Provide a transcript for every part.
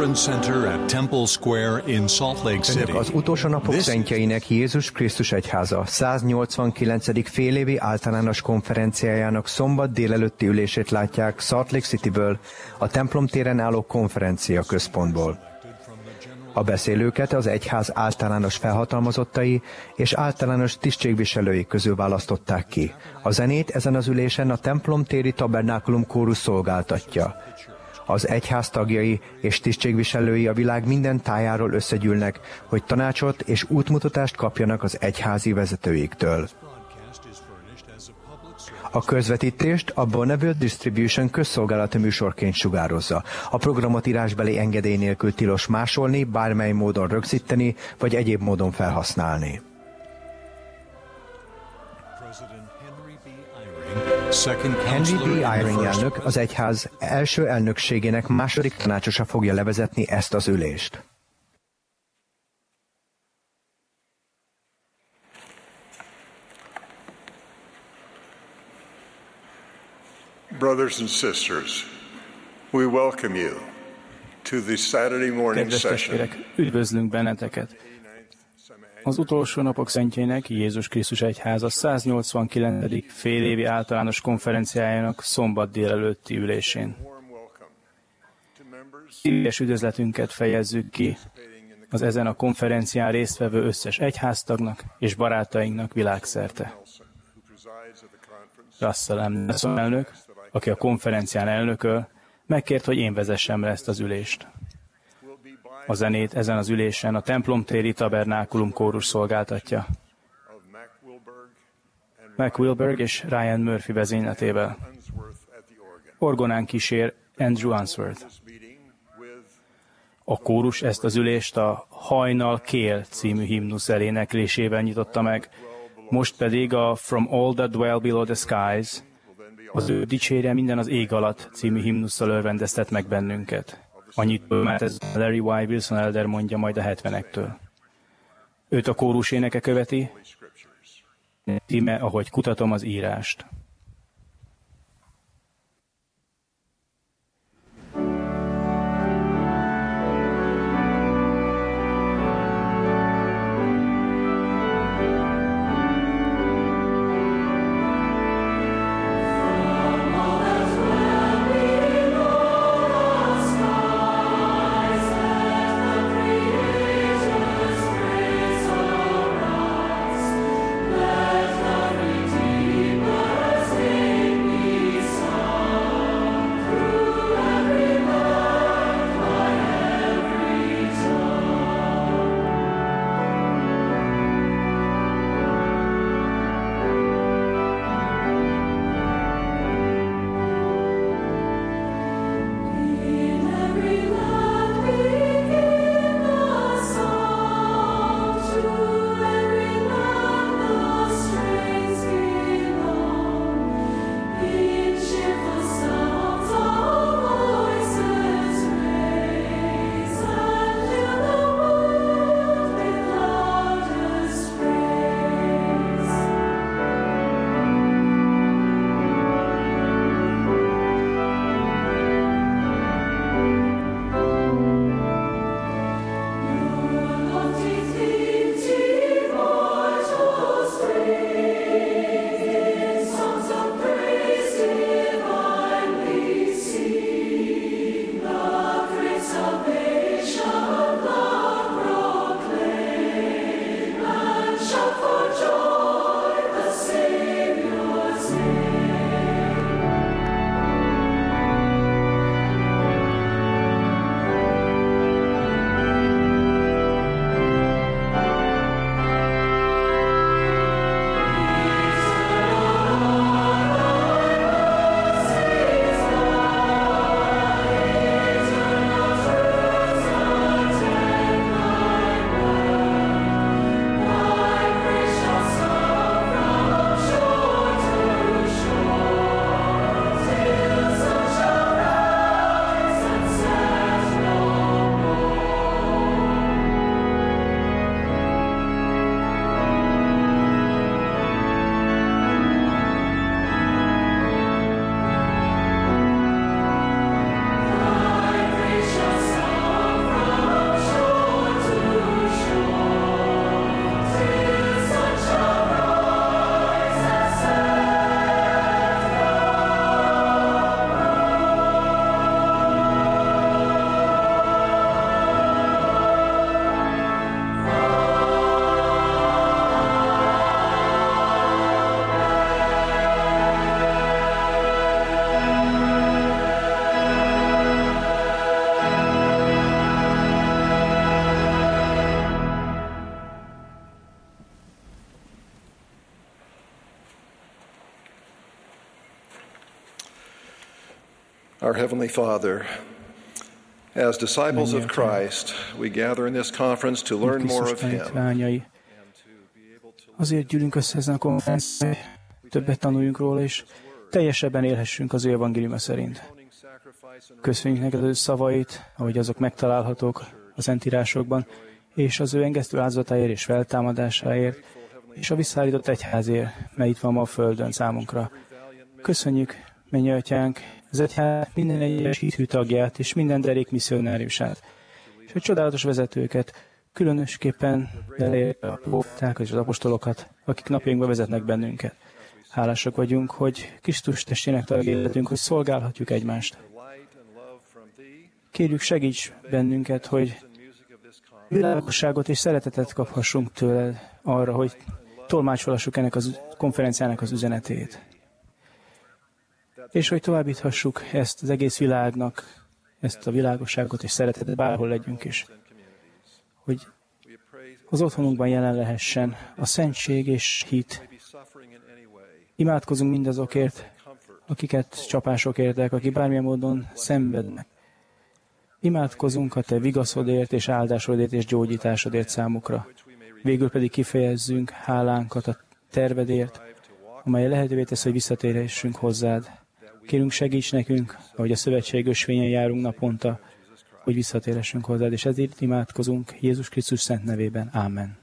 Conference Center at Temple Square in Salt Lake City. Önök az utolsó napok szentjeinek Jézus Krisztus Egyháza 189. félévi általános konferenciájának szombat délelőtti ülését látják Salt Lake Cityből, a templom téren álló konferencia központból. A beszélőket az egyház általános felhatalmazottai és általános tisztségviselői közül választották ki. A zenét ezen az ülésen a templom téri tabernákulum kórus szolgáltatja. Az egyház tagjai és tisztségviselői a világ minden tájáról összegyűlnek, hogy tanácsot és útmutatást kapjanak az egyházi vezetőiktől. A közvetítést a Bonneville Distribution közszolgálati műsorként sugározza. A programot írásbeli engedély nélkül tilos másolni, bármely módon rögzíteni, vagy egyéb módon felhasználni. Henry B. Eyring elnök, az egyház első elnökségének második tanácsosa fogja levezetni ezt az ülést. Brothers and sisters, we welcome you to the Saturday morning Kedves session. testvérek, üdvözlünk benneteket! Az utolsó napok szentjének Jézus Krisztus Egyháza 189. félévi általános konferenciájának szombat délelőtti ülésén. Szíves üdvözletünket fejezzük ki az ezen a konferencián résztvevő összes egyháztagnak és barátainknak világszerte. Russell M. Nelson elnök, aki a konferencián elnököl, megkért, hogy én vezessem le ezt az ülést. A zenét ezen az ülésen a templom téri tabernákulum kórus szolgáltatja. Mac Wilberg és Ryan Murphy vezényletével. Orgonán kísér Andrew Answorth. A kórus ezt az ülést a Hajnal Kél című himnusz eléneklésével nyitotta meg, most pedig a From All That Dwell Below the Skies, az ő dicsérje minden az ég alatt című himnusszal örvendeztet meg bennünket. Annyit mert ez Larry Y. Wilson elder mondja majd a 70-ektől. Őt a kórus éneke követi, íme, ahogy kutatom az írást. Let the redeemer Our Heavenly Father, as disciples of Christ, we gather in this conference to learn more of Him. Lányai, azért gyűlünk össze ezen a konferencián, többet tanuljunk róla, és teljesebben élhessünk az ő evangéliuma szerint. Köszönjük neked az ő szavait, ahogy azok megtalálhatók a Szentírásokban, és az ő engesztő áldozatáért és feltámadásáért, és a visszaállított egyházért, mely itt van ma a Földön számunkra. Köszönjük, mennyei Atyánk, az egyház minden egyes hithű tagját és minden derék misszionáriusát, és a csodálatos vezetőket, különösképpen elérte a prófétákat és az apostolokat, akik napjainkba vezetnek bennünket. Hálásak vagyunk, hogy Krisztus testének tagjai lehetünk, hogy szolgálhatjuk egymást. Kérjük, segíts bennünket, hogy világosságot és szeretetet kaphassunk tőled arra, hogy tolmácsolhassuk ennek a konferenciának az üzenetét. És hogy továbbíthassuk ezt az egész világnak, ezt a világosságot és szeretetet, bárhol legyünk is. Hogy az otthonunkban jelen lehessen a szentség és hit. Imádkozunk mindazokért, akiket csapások értek, akik bármilyen módon szenvednek. Imádkozunk a te vigaszodért és áldásodért és gyógyításodért számukra. Végül pedig kifejezzünk hálánkat a tervedért, amely lehetővé tesz, hogy visszatérhessünk hozzád. Kérünk, segíts nekünk, ahogy a szövetség ösvényen járunk naponta, hogy visszatérhessünk hozzád, és ezért imádkozunk Jézus Krisztus szent nevében. Ámen.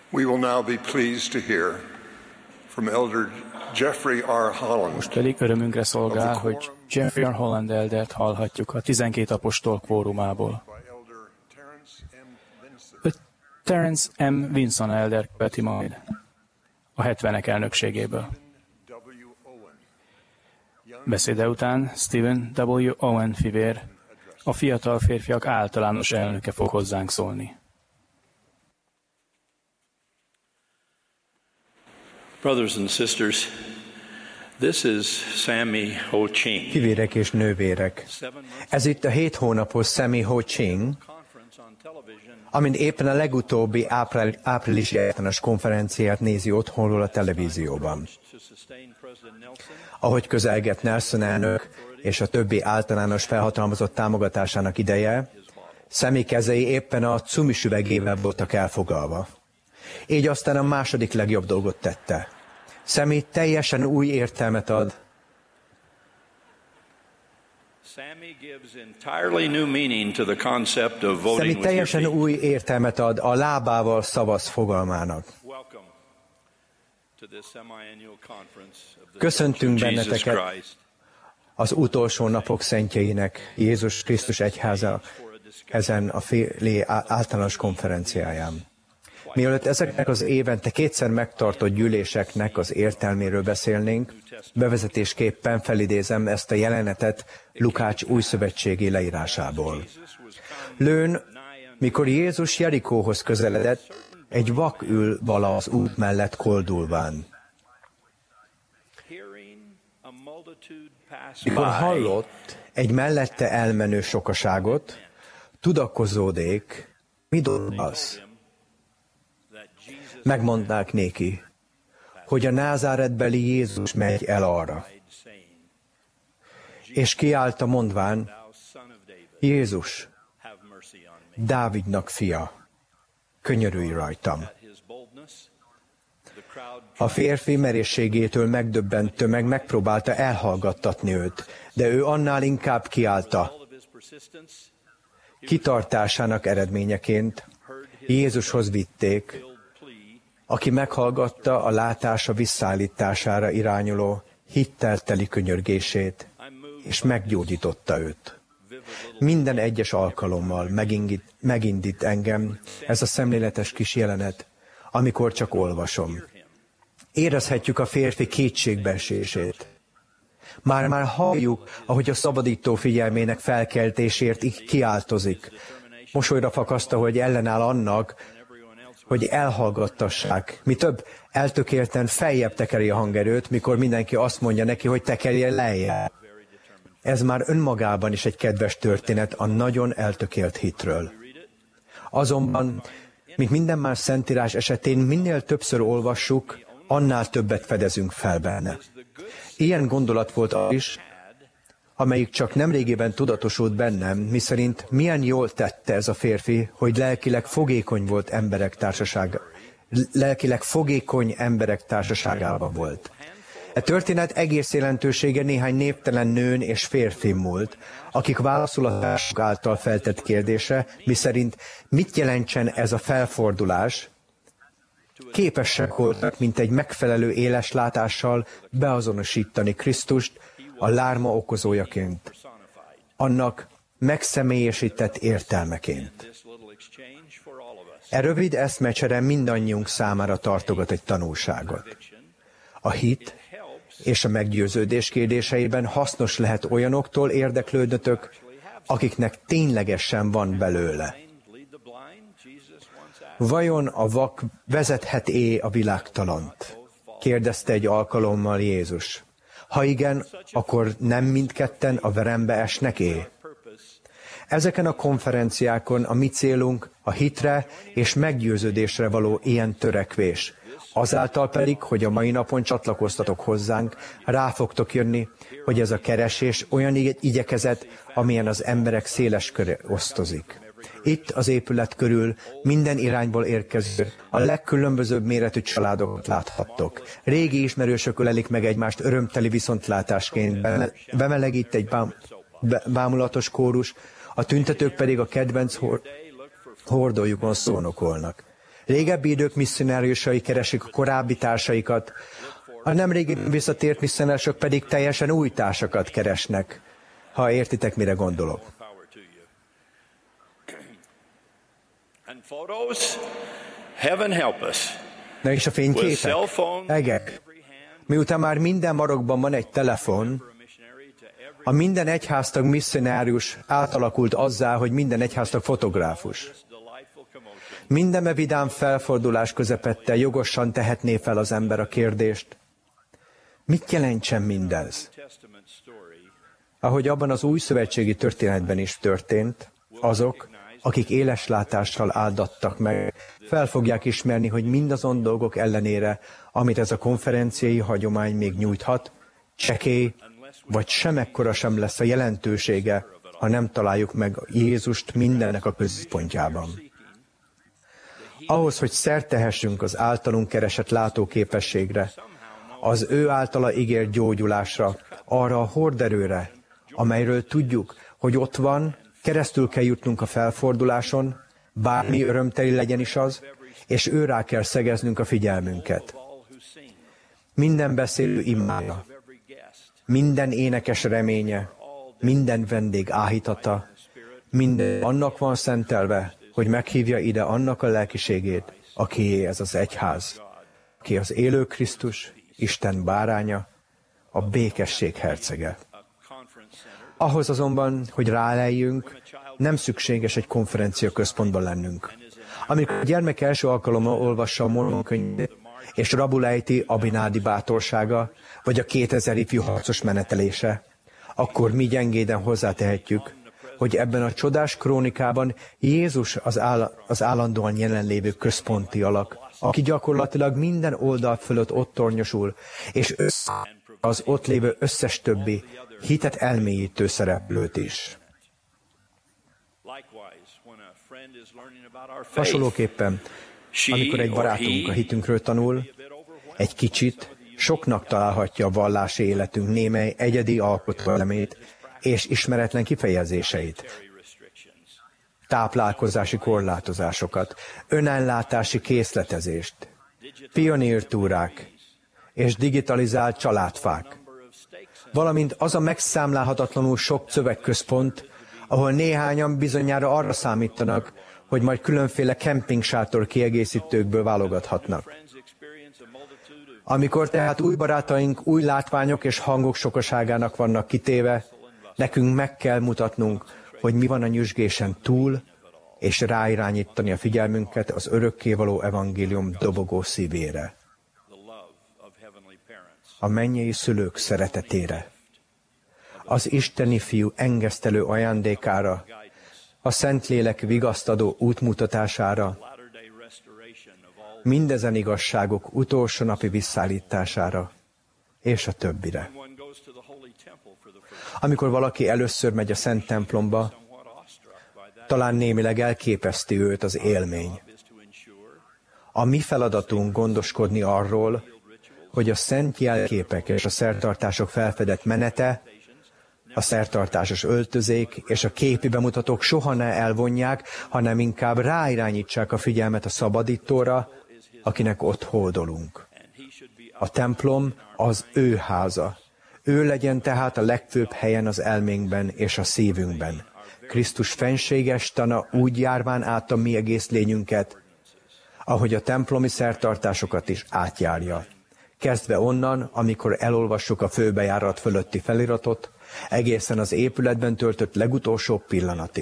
We will now be pleased to hear from Elder Jeffrey R. Holland. Most pedig örömünkre szolgál, hogy Jeffrey R. Holland eldert hallhatjuk a 12 apostol kvórumából. Terence M. Vinson elder követi majd a 70-ek elnökségéből. Beszéde után Stephen W. Owen fivér, a fiatal férfiak általános elnöke fog hozzánk szólni. Brothers and sisters, this is Sammy Ho Ching. Fivérek és nővérek, ez itt a 7 hónapos Sammy Ho Ching, amint éppen a legutóbbi áprilisi általános konferenciát nézi otthonról a televízióban. Ahogy közelgett Nelson elnök és a többi általános felhatalmazott támogatásának ideje, Sammy kezei éppen a cumis üvegével voltak elfoglalva. Így aztán a második legjobb dolgot tette. Sammy teljesen új értelmet ad. Sammy teljesen új értelmet ad a lábával szavaz fogalmának. Köszöntünk benneteket az utolsó napok szentjeinek, Jézus Krisztus egyháza ezen a féli általános konferenciáján. Mielőtt ezeknek az évente 2-szer megtartott gyűléseknek az értelméről beszélnénk, bevezetésképpen felidézem ezt a jelenetet Lukács újszövetségi leírásából. Lőn, mikor Jézus Jerikóhoz közeledett, egy vak ül vala az út mellett koldulván. Mikor hallott egy mellette elmenő sokaságot, tudakozódék, mi az? Megmondták néki, hogy a názáretbeli Jézus megy el arra. És kiállta mondván, Jézus, Dávidnak fia, könyörülj rajtam. A férfi merészségétől megdöbbent tömeg megpróbálta elhallgattatni őt, de ő annál inkább kiállta. Kitartásának eredményeként Jézushoz vitték, aki meghallgatta a látása visszaállítására irányuló hittel teli könyörgését, és meggyógyította őt. Minden egyes alkalommal megindít engem ez a szemléletes kis jelenet, amikor csak olvasom. Érezhetjük a férfi kétségbeesését. Már halljuk, ahogy a szabadító figyelmének felkeltésért kiáltozik. Mosolyra fakaszta, hogy ellenáll annak, hogy elhallgattassák. Mi több, eltökélten feljebb tekeri a hangerőt, mikor mindenki azt mondja neki, hogy tekerje lejjebb. Ez már önmagában is egy kedves történet a nagyon eltökélt hitről. Azonban, mint minden más szentírás esetén, minél többször olvassuk, annál többet fedezünk fel benne. Ilyen gondolat volt az is, amelyik csak nemrégében tudatosult bennem, miszerint milyen jól tette ez a férfi, hogy lelkileg fogékony emberek társaságában volt. E történet egész jelentősége néhány névtelen nőn és férfin múlt, akik válaszul a társuk által feltett kérdésre, miszerint mit jelentsen ez a felfordulás, képesek voltak, mint egy megfelelő éles látással beazonosítani Krisztust a lárma okozójaként, annak megszemélyesített értelmeként. E rövid eszmecsere mindannyiunk számára tartogat egy tanulságot. A hit és a meggyőződés kérdéseiben hasznos lehet olyanoktól érdeklődnötök, akiknek ténylegesen van belőle. Vajon a vak vezethet-é a világtalant? Kérdezte egy alkalommal Jézus. Ha igen, akkor nem mindketten a verembe esnek-é? Ezeken a konferenciákon a mi célunk a hitre és meggyőződésre való ilyen törekvés. Azáltal pedig, hogy a mai napon csatlakoztatok hozzánk, rá fogtok jönni, hogy ez a keresés olyan igyekezet, amilyen az emberek széles köré osztozik. Itt az épület körül minden irányból érkező, a legkülönbözőbb méretű családokat láthattok. Régi ismerősök ölelik meg egymást örömteli viszontlátásként, bemelegít egy bámulatos kórus, a tüntetők pedig a kedvenc hordójukon szónokolnak. Régebbi idők misszionáriusai keresik a korábbi társaikat, a nemrégiben visszatért misszionáriusok pedig teljesen új társakat keresnek, ha értitek, mire gondolok. Na és a fényképek? Egek. Miután már minden marokban van egy telefon, a minden egyháztag misszionárius átalakult azzá, hogy minden egyháztag fotográfus. Minden vidám felfordulás közepette jogosan tehetné fel az ember a kérdést, mit jelentsen mindez? Ahogy abban az új szövetségi történetben is történt, azok, akik éles látással áldattak meg, fel fogják ismerni, hogy mindazon dolgok ellenére, amit ez a konferenciai hagyomány még nyújthat, csekély, vagy semekkora sem lesz a jelentősége, ha nem találjuk meg Jézust mindennek a központjában. Ahhoz, hogy szert tehessünk az általunk keresett látóképességre, az ő általa ígért gyógyulásra, arra a horderőre, amelyről tudjuk, hogy ott van, keresztül kell jutnunk a felforduláson, bármi örömteli legyen is az, és őrá kell szegeznünk a figyelmünket. Minden beszélő imája, minden énekes reménye, minden vendég áhítata, minden annak van szentelve, hogy meghívja ide annak a lelkiségét, akié ez az egyház, aki az élő Krisztus, Isten báránya, a békesség hercege. Ahhoz azonban, hogy ráleljünk, nem szükséges egy konferencia központban lennünk. Amikor a gyermek első alkalommal olvassa a Mormon könyvét, és rabul ejti Abinádi bátorsága, vagy a 2000 ifjú harcos menetelése, akkor mi gyengéden hozzátehetjük, hogy ebben a csodás krónikában Jézus az állandóan jelenlévő központi alak, aki gyakorlatilag minden oldal fölött ott tornyosul, és az ott lévő összes többi hitet elmélyítő szereplőt is. Hasonlóképpen, amikor egy barátunk a hitünkről tanul, egy kicsit soknak találhatja a vallási életünk némely egyedi alkotóelemét és ismeretlen kifejezéseit, táplálkozási korlátozásokat, önellátási készletezést, pionírtúrák és digitalizált családfák, valamint az a megszámlálhatatlanul sok szövegközpont, ahol néhányan bizonyára arra számítanak, hogy majd különféle kempingsátor kiegészítőkből válogathatnak. Amikor tehát új barátaink új látványok és hangok sokaságának vannak kitéve, nekünk meg kell mutatnunk, hogy mi van a nyüzsgésen túl, és ráirányítani a figyelmünket az örökkévaló evangélium dobogó szívére, a mennyei szülők szeretetére, az isteni fiú engesztelő ajándékára, a Szentlélek vigasztadó útmutatására, mindezen igazságok utolsó napi visszaállítására, és a többire. Amikor valaki először megy a Szent templomba, talán némileg elképeszti őt az élmény. A mi feladatunk gondoskodni arról, hogy a szent jelképek és a szertartások felfedett menete, a szertartásos öltözék és a képi bemutatók soha ne elvonják, hanem inkább ráirányítsák a figyelmet a szabadítóra, akinek ott hódolunk. A templom az ő háza. Ő legyen tehát a legfőbb helyen az elménkben és a szívünkben. Krisztus fenséges tana úgy járván át a mi egész lényünket, ahogy a templomi szertartásokat is átjárja. Kezdve onnan, amikor elolvassuk a főbejárat fölötti feliratot, egészen az épületben töltött legutolsó pillanatig.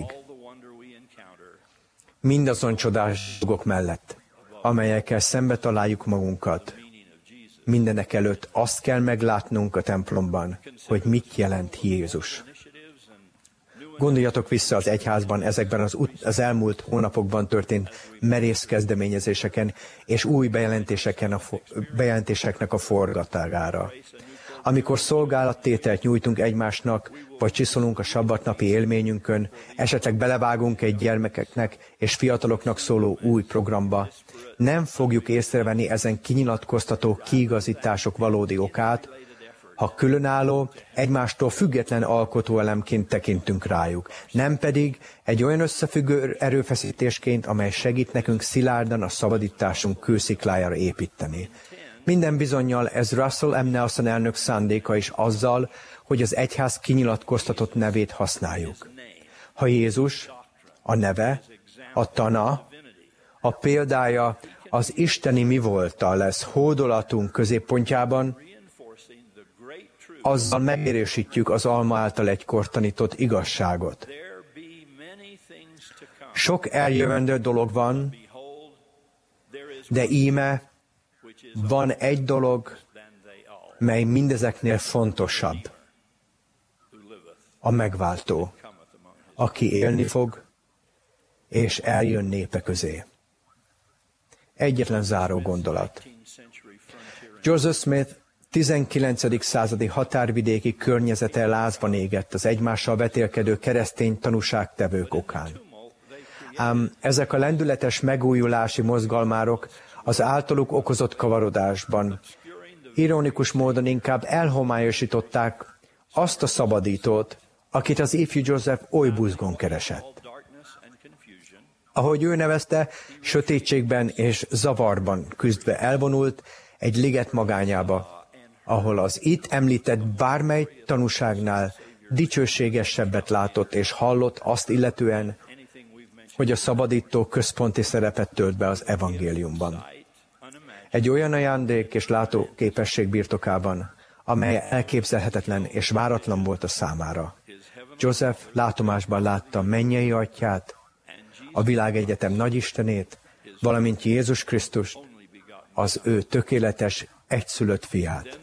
Mindazon csodás dolgok mellett, amelyekkel szembe találjuk magunkat, mindenek előtt azt kell meglátnunk a templomban, hogy mit jelent Jézus. Gondoljatok vissza az egyházban ezekben az elmúlt hónapokban történt merész kezdeményezéseken és új bejelentéseknek a forgatására. Amikor szolgálattételt nyújtunk egymásnak, vagy csiszolunk a sabbatnapi élményünkön, esetleg belevágunk egy gyermekeknek és fiataloknak szóló új programba, nem fogjuk észrevenni ezen kinyilatkoztató kiigazítások valódi okát, ha különálló, egymástól független alkotóelemként tekintünk rájuk, nem pedig egy olyan összefüggő erőfeszítésként, amely segít nekünk szilárdan a szabadításunk kősziklájára építeni. Minden bizonnyal ez Russell M. Nelson elnök szándéka is azzal, hogy az egyház kinyilatkoztatott nevét használjuk. Ha Jézus, a neve, a tana, a példája az isteni mi voltal lesz hódolatunk középpontjában, azzal megerősítjük az alma által egykor tanított igazságot. Sok eljövendő dolog van, de íme van egy dolog, mely mindezeknél fontosabb. A megváltó, aki élni fog, és eljön népe közé. Egyetlen záró gondolat. Joseph Smith 19. századi határvidéki környezete lázban égett az egymással vetélkedő keresztény tanúságtevők okán. Ám ezek a lendületes megújulási mozgalmárok az általuk okozott kavarodásban ironikus módon inkább elhomályosították azt a szabadítót, akit az ifjú Joseph oly buzgón keresett. Ahogy ő nevezte, sötétségben és zavarban küzdve elvonult egy liget magányába, ahol az itt említett bármely tanúságnál dicsőségesebbet látott és hallott azt illetően, hogy a szabadító központi szerepet tölt be az evangéliumban. Egy olyan ajándék és látóképesség birtokában, amely elképzelhetetlen és váratlan volt a számára. Joseph látomásban látta mennyei atyját, a világegyetem nagyistenét, valamint Jézus Krisztust, az ő tökéletes, egyszülött fiát.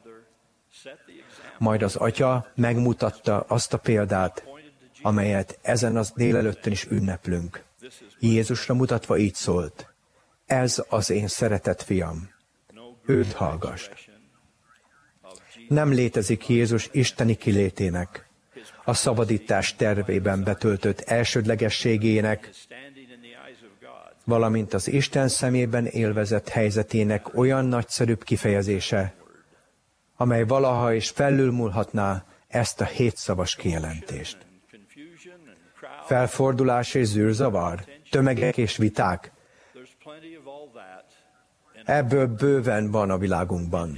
Majd az atya megmutatta azt a példát, amelyet ezen az délelőttön is ünneplünk. Jézusra mutatva így szólt: ez az én szeretett fiam, őt hallgass. Nem létezik Jézus isteni kilétének, a szabadítás tervében betöltött elsődlegességének, valamint az Isten szemében élvezett helyzetének olyan nagyszerűbb kifejezése, amely valaha is felülmúlhatná ezt a 7 szavas kijelentést. Felfordulás és zűrzavar, tömegek és viták, ebből bőven van a világunkban.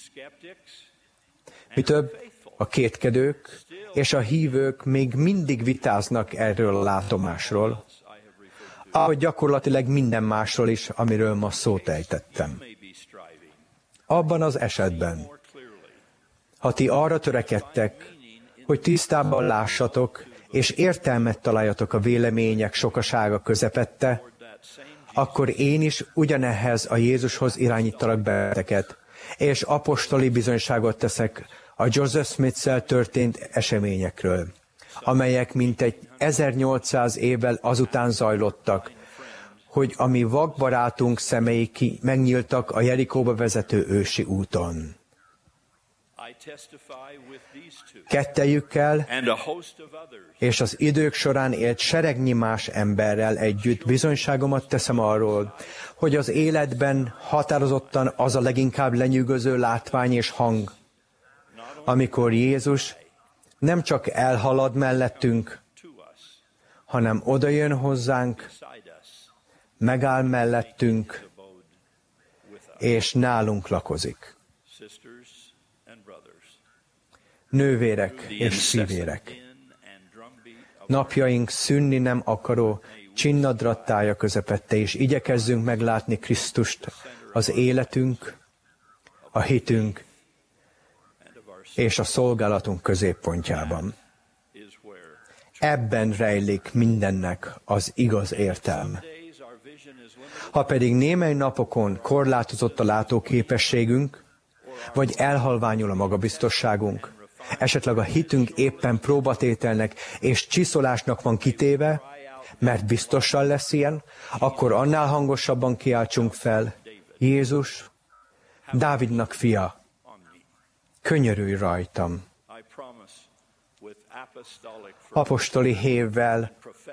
Mi több, a kétkedők és a hívők még mindig vitáznak erről a látomásról, ahogy gyakorlatilag minden másról is, amiről ma szót ejtettem. Abban az esetben, ha ti arra törekedtek, hogy tisztában lássatok, és értelmet találjatok a vélemények sokasága közepette, akkor én is ugyanehhez a Jézushoz irányítalak benneteket, és apostoli bizonyságot teszek a Joseph Smith-szel történt eseményekről, amelyek mintegy 1800 évvel azután zajlottak, hogy a mi vakbarátunk szemei megnyíltak a Jerikóba vezető ősi úton. Kettejükkel és az idők során élt seregnyi más emberrel együtt bizonyságomat teszem arról, hogy az életben határozottan az a leginkább lenyűgöző látvány és hang, amikor Jézus nem csak elhalad mellettünk, hanem odajön hozzánk, megáll mellettünk, és nálunk lakozik. Nővérek és szívérek, napjaink szűnni nem akaró csinnadrattája közepette, és igyekezzünk meglátni Krisztust az életünk, a hitünk és a szolgálatunk középpontjában. Ebben rejlik mindennek az igaz értelme. Ha pedig némely napokon korlátozott a látóképességünk, vagy elhalványul a magabiztosságunk, esetleg a hitünk éppen próbatételnek és csiszolásnak van kitéve, mert biztosan lesz ilyen, akkor annál hangosabban kiáltsunk fel: Jézus, Dávidnak fia, könyörülj rajtam. Apostoli hévvel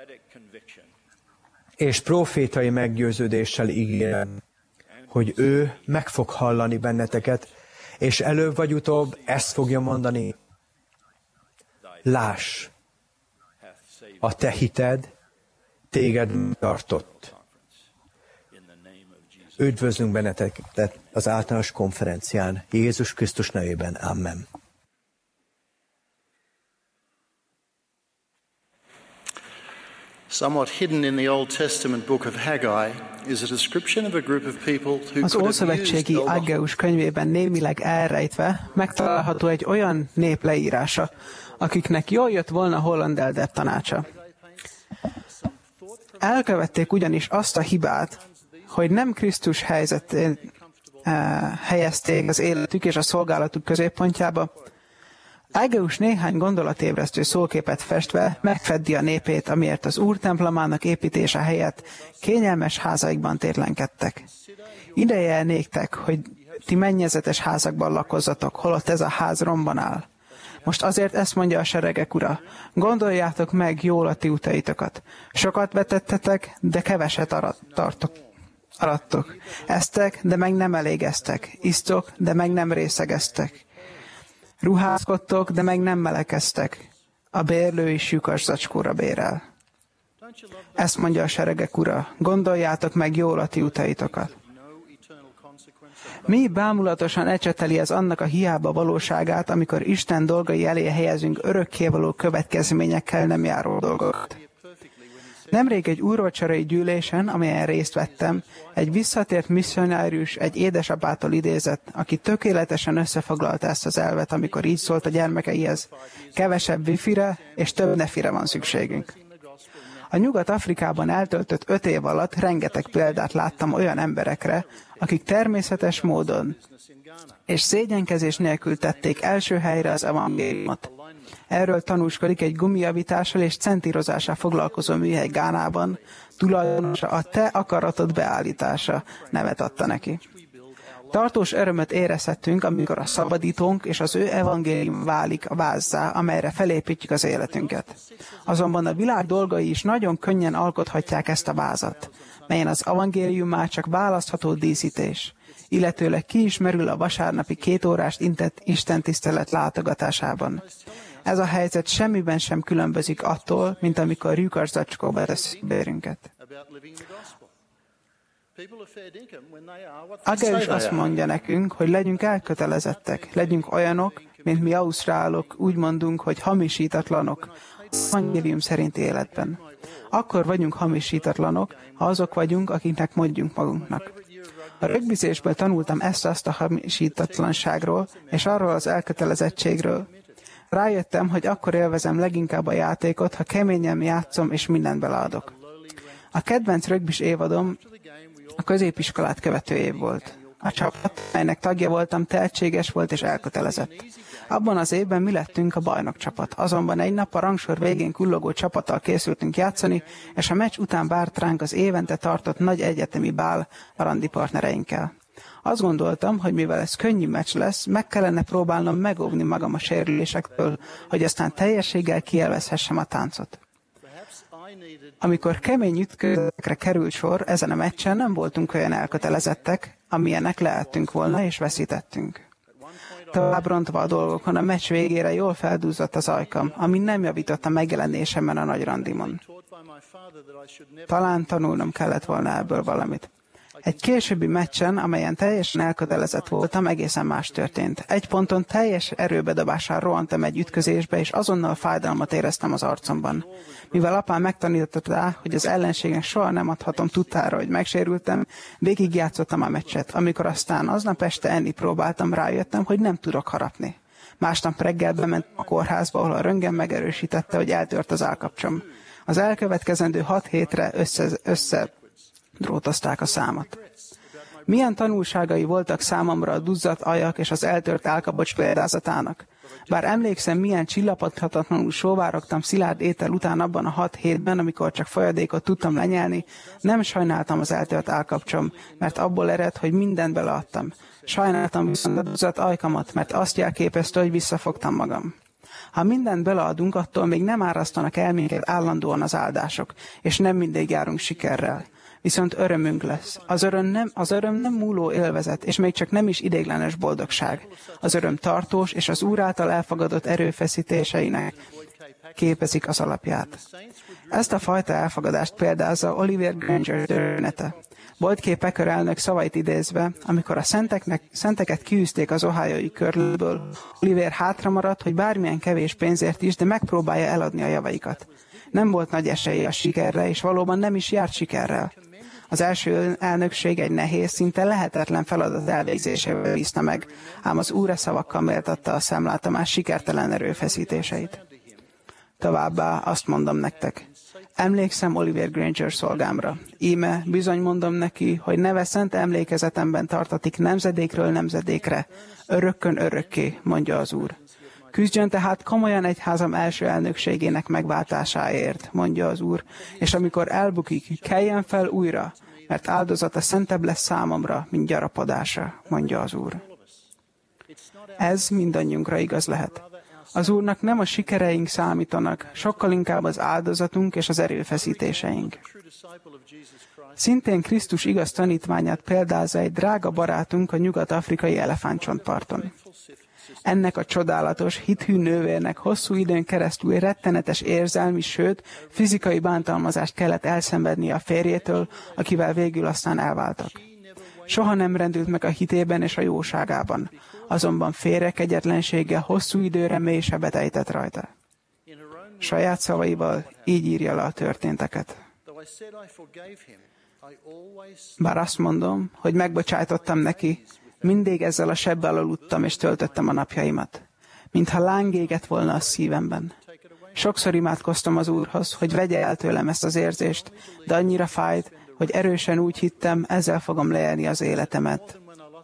és profétai meggyőződéssel ígérem, hogy ő meg fog hallani benneteket, És előbb vagy utóbb ezt fogja mondani. Láss, a te hited téged tartott. Üdvözlünk benneteket az általános konferencián. Jézus Krisztus nevében. Amen. Somewhat hidden in the Old Testament book of Haggai is a description of a group of people who az Ószövetségi Aggeus könyvében némileg elrejtve megtalálható egy olyan nép leírása, akiknek jól jött volna Holland Elder tanácsa. Elkövették ugyanis azt a hibát, hogy nem Krisztus helyzetén helyezték az életük és a szolgálatuk középpontjába. Aggeus néhány gondolatébresztő szóképet festve megfeddi a népét, amiért az Úr templomának építése helyett kényelmes házaikban tétlenkedtek. Ideje néktek, hogy ti mennyezetes házakban lakozzatok, holott ez a ház romban áll. Most azért ezt mondja a seregek ura, gondoljátok meg jól a ti utaitokat. Sokat vetettetek, de keveset arattok. Esztek, de meg nem elégeztek. Isztok, de meg nem részegeztek. Ruházkodtok, de meg nem melekeztek. A bérlő is lyukas zacskóra bérel. Ezt mondja a seregek ura, gondoljátok meg jól a ti utaitokat. Mi bámulatosan ecseteli ez annak a hiába valóságát, amikor Isten dolgai elé helyezünk örökkévaló következményekkel nem járó dolgokat. Nemrég egy úrvacsorai gyűlésen, amelyen részt vettem, egy visszatért misszionárius egy édesapától idézett, aki tökéletesen összefoglalta ezt az elvet, amikor így szólt a gyermekeihez: kevesebb wifire és több nefire van szükségünk. A Nyugat-Afrikában eltöltött 5 év alatt rengeteg példát láttam olyan emberekre, akik természetes módon és szégyenkezés nélkül tették első helyre az evangéliumot. Erről tanúskodik egy gumijavítással és centírozással foglalkozó műhely Gánában, tulajdonosa a te akaratod beállítása nevet adta neki. Tartós örömöt érezhettünk, amikor a szabadítónk és az ő evangélium válik a vázzá, amelyre felépítjük az életünket. Azonban a világ dolgai is nagyon könnyen alkothatják ezt a vázat, melyen az evangélium már csak választható díszítés, illetőleg ki is merül a vasárnapi 2 órás istentisztelet látogatásában. Ez a helyzet semmiben sem különbözik attól, mint amikor lyukas zacskóba tesszük bérünket. Aggeus azt mondja nekünk, hogy legyünk elkötelezettek, legyünk olyanok, mint mi ausztrálok, úgy mondunk, hogy hamisítatlanok, az evangélium szerinti életben. Akkor vagyunk hamisítatlanok, ha azok vagyunk, akiknek mondjunk magunknak. A rögbizésből tanultam ezt-azt a hamisítatlanságról, és arról az elkötelezettségről. Rájöttem, hogy akkor élvezem leginkább a játékot, ha keményen játszom és mindent beleadok. A kedvenc rögbis évadom a középiskolát követő év volt. A csapat, melynek tagja voltam, tehetséges volt és elkötelezett. Abban az évben mi lettünk a bajnok csapat. Azonban egy nap a rangsor végén kullogó csapattal készültünk játszani, és a meccs után várt ránk az évente tartott nagy egyetemi bál a randi partnereinkkel. Azt gondoltam, hogy mivel ez könnyű meccs lesz, meg kellene próbálnom megóvni magam a sérülésektől, hogy aztán teljességgel kielvezhessem a táncot. Amikor kemény ütközetekre került sor, ezen a meccsen nem voltunk olyan elkötelezettek, amilyenek lehettünk volna, és veszítettünk. Tovább rontva a dolgokon, a meccs végére jól feldúzott az ajkam, ami nem javított a megjelenésemben a nagy randimon. Talán tanulnom kellett volna ebből valamit. Egy későbbi meccsen, amelyen teljesen elkötelezett voltam, egészen más történt. Egy ponton teljes erőbedobással rohantam egy ütközésbe, és azonnal fájdalmat éreztem az arcomban. Mivel apám megtanított rá, hogy az ellenségnek soha nem adhatom tudtára, hogy megsérültem, végigjátszottam a meccset. Amikor aztán aznap este enni próbáltam, rájöttem, hogy nem tudok harapni. Másnap reggel bementem a kórházba, ahol a röntgen megerősítette, hogy eltört az állkapcsom. Az elkövetkezendő 6 hétre összedrótozták a számat. Milyen tanulságai voltak számomra a duzzadt ajak és az eltört állkapocs példázatának? Bár emlékszem, milyen csillapodhatatlanul sóvárogtam szilárd étel után abban a 6 hétben, amikor csak folyadékot tudtam lenyelni, nem sajnáltam az eltört állkapcsom, mert abból ered, hogy mindent beleadtam. Sajnáltam viszont a duzzadt ajkamat, mert azt jelképezte, hogy visszafogtam magam. Ha mindent beleadunk, attól még nem árasztanak el minket állandóan az áldások, és nem mindig járunk sikerrel. viszont örömünk lesz. Az öröm nem múló élvezet, és még csak nem is ideiglenes boldogság. Az öröm tartós, és az Úr által elfogadott erőfeszítéseinek képezik az alapját. Ezt a fajta elfogadást példázza Oliver Granger története. Boltké Packer elnök szavait idézve, amikor a szenteket kiűzték az ohiói körlőből, Oliver hátra maradt, hogy bármilyen kevés pénzért is, de megpróbálja eladni a javaikat. Nem volt nagy esélye a sikerre, és valóban nem is járt sikerrel. Az első elnökség egy nehéz, szinte lehetetlen feladat elvégzésével bízta meg, ám az Úr szavakkal méltatta a szemlátomás sikertelen erőfeszítéseit. Továbbá azt mondom nektek, emlékszem Oliver Granger szolgámra. Íme, bizony mondom neki, hogy neve szent emlékezetemben tartatik nemzedékről nemzedékre, örökkön örökké, mondja az Úr. Küzdjön tehát komolyan egyházam első elnökségének megváltásáért, mondja az Úr, és amikor elbukik, keljen fel újra, mert áldozata szentebb lesz számomra, mint gyarapodása, mondja az Úr. Ez mindannyiunkra igaz lehet. Az Úrnak nem a sikereink számítanak, sokkal inkább az áldozatunk és az erőfeszítéseink. Szintén Krisztus igaz tanítványát példázza egy drága barátunk a nyugat-afrikai elefántcsontparton. Ennek a csodálatos, hithű nővérnek hosszú időn keresztül rettenetes érzelmi, sőt, fizikai bántalmazást kellett elszenvednie a férjétől, akivel végül aztán elváltak. Soha nem rendült meg a hitében és a jóságában, azonban férje kegyetlenséggel hosszú időre mély sebet ejtett rajta. Saját szavaival így írja le a történteket. Bár azt mondom, hogy megbocsájtottam neki, mindig ezzel a sebbel aludtam és töltöttem a napjaimat, mintha láng égett volna a szívemben. Sokszor imádkoztam az Úrhoz, hogy vegye el tőlem ezt az érzést, de annyira fájt, hogy erősen úgy hittem, ezzel fogom leélni az életemet.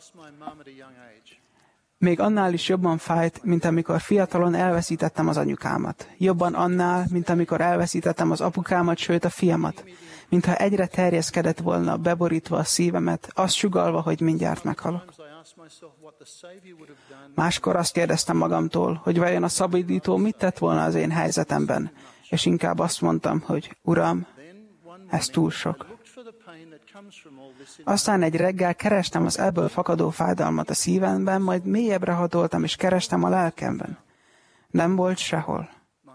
Még annál is jobban fájt, mint amikor fiatalon elveszítettem az anyukámat. Jobban annál, mint amikor elveszítettem az apukámat, sőt a fiamat. Mintha egyre terjeszkedett volna, beborítva a szívemet, azt sugallva, hogy mindjárt meghalok. Máskor azt kérdeztem magamtól, hogy vajon a szabadító mit tett volna az én helyzetemben, és inkább azt mondtam, hogy Uram, ez túl sok. Aztán egy reggel kerestem az ebből fakadó fájdalmat a szívemben, majd mélyebbre hatoltam, és kerestem a lelkemben. Nem volt sehol.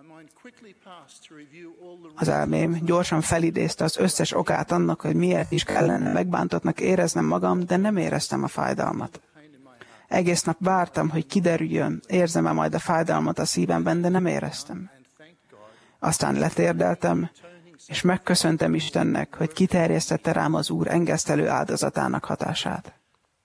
Az elmém gyorsan felidézte az összes okát annak, hogy miért is kellene megbántottnak éreznem magam, de nem éreztem a fájdalmat. Egész nap vártam, hogy kiderüljön, érzem-e majd a fájdalmat a szívemben, de nem éreztem. Aztán letérdeltem, és megköszöntem Istennek, hogy kiterjesztette rám az Úr engesztelő áldozatának hatását.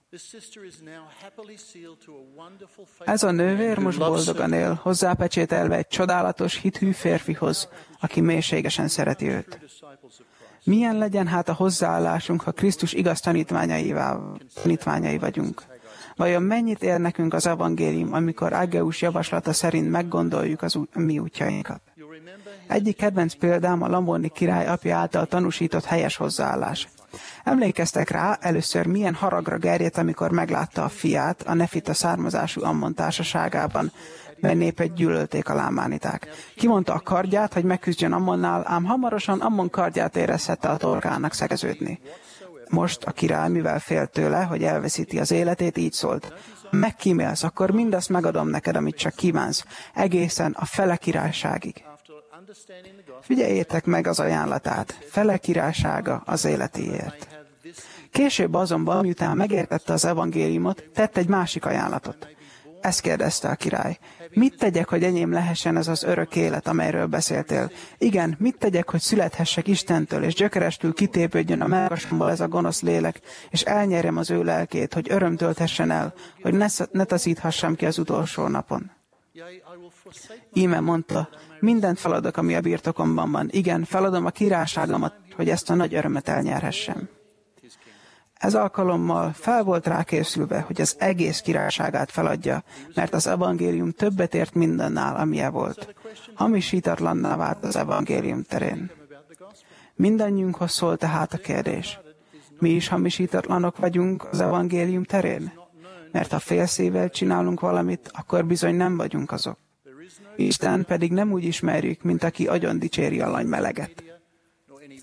Ez a nővér most boldogan él, hozzápecsételve egy csodálatos, hithű férfihoz, aki mélységesen szereti őt. Milyen legyen hát a hozzáállásunk, ha Krisztus igaz tanítványai vagyunk? Vajon mennyit ér nekünk az evangélium, amikor Aggeus javaslata szerint meggondoljuk a mi útjainkat? Egyik kedvenc példám a Lamoni király apja által tanúsított helyes hozzáállás. Emlékeztek rá, először milyen haragra gerjedt, amikor meglátta a fiát a nefita származású Ammon társaságában, mely népet gyűlölték a lámániták. Kimondta a kardját, hogy megküzdjön Ammonnál, ám hamarosan Ammon kardját érezhette a torkának szegeződni. Most a király, mivel félt tőle, hogy elveszíti az életét, így szólt. Ha megkímélsz, akkor mindazt megadom neked, amit csak kívánsz, egészen a fele királyságig. Figyeljétek meg az ajánlatát, fele királysága az életéért. Később azonban, miután megértette az evangéliumot, tett egy másik ajánlatot. Ezt kérdezte a király. Mit tegyek, hogy enyém lehessen ez az örök élet, amelyről beszéltél? Igen, mit tegyek, hogy születhessek Istentől, és gyökerestül kitépődjön a mellkasomból ez a gonosz lélek, és elnyerjem az ő lelkét, hogy öröm tölthessen el, hogy ne taszíthassam ki az utolsó napon. Íme mondta, mindent feladok, ami a birtokomban van. Igen, feladom a királyságomat, hogy ezt a nagy örömet elnyerhessem. Ez alkalommal fel volt rákészülve, hogy az egész királyságát feladja, mert az evangélium többet ért mindennál, amilyen volt. Hamisítatlanná vált az evangélium terén. Mindannyiunkhoz szól tehát a kérdés. Mi is hamisítatlanok vagyunk az evangélium terén? Mert ha félszívvel csinálunk valamit, akkor bizony nem vagyunk azok. Isten pedig nem úgy ismerjük, mint aki agyon dicséri a lanymeleget.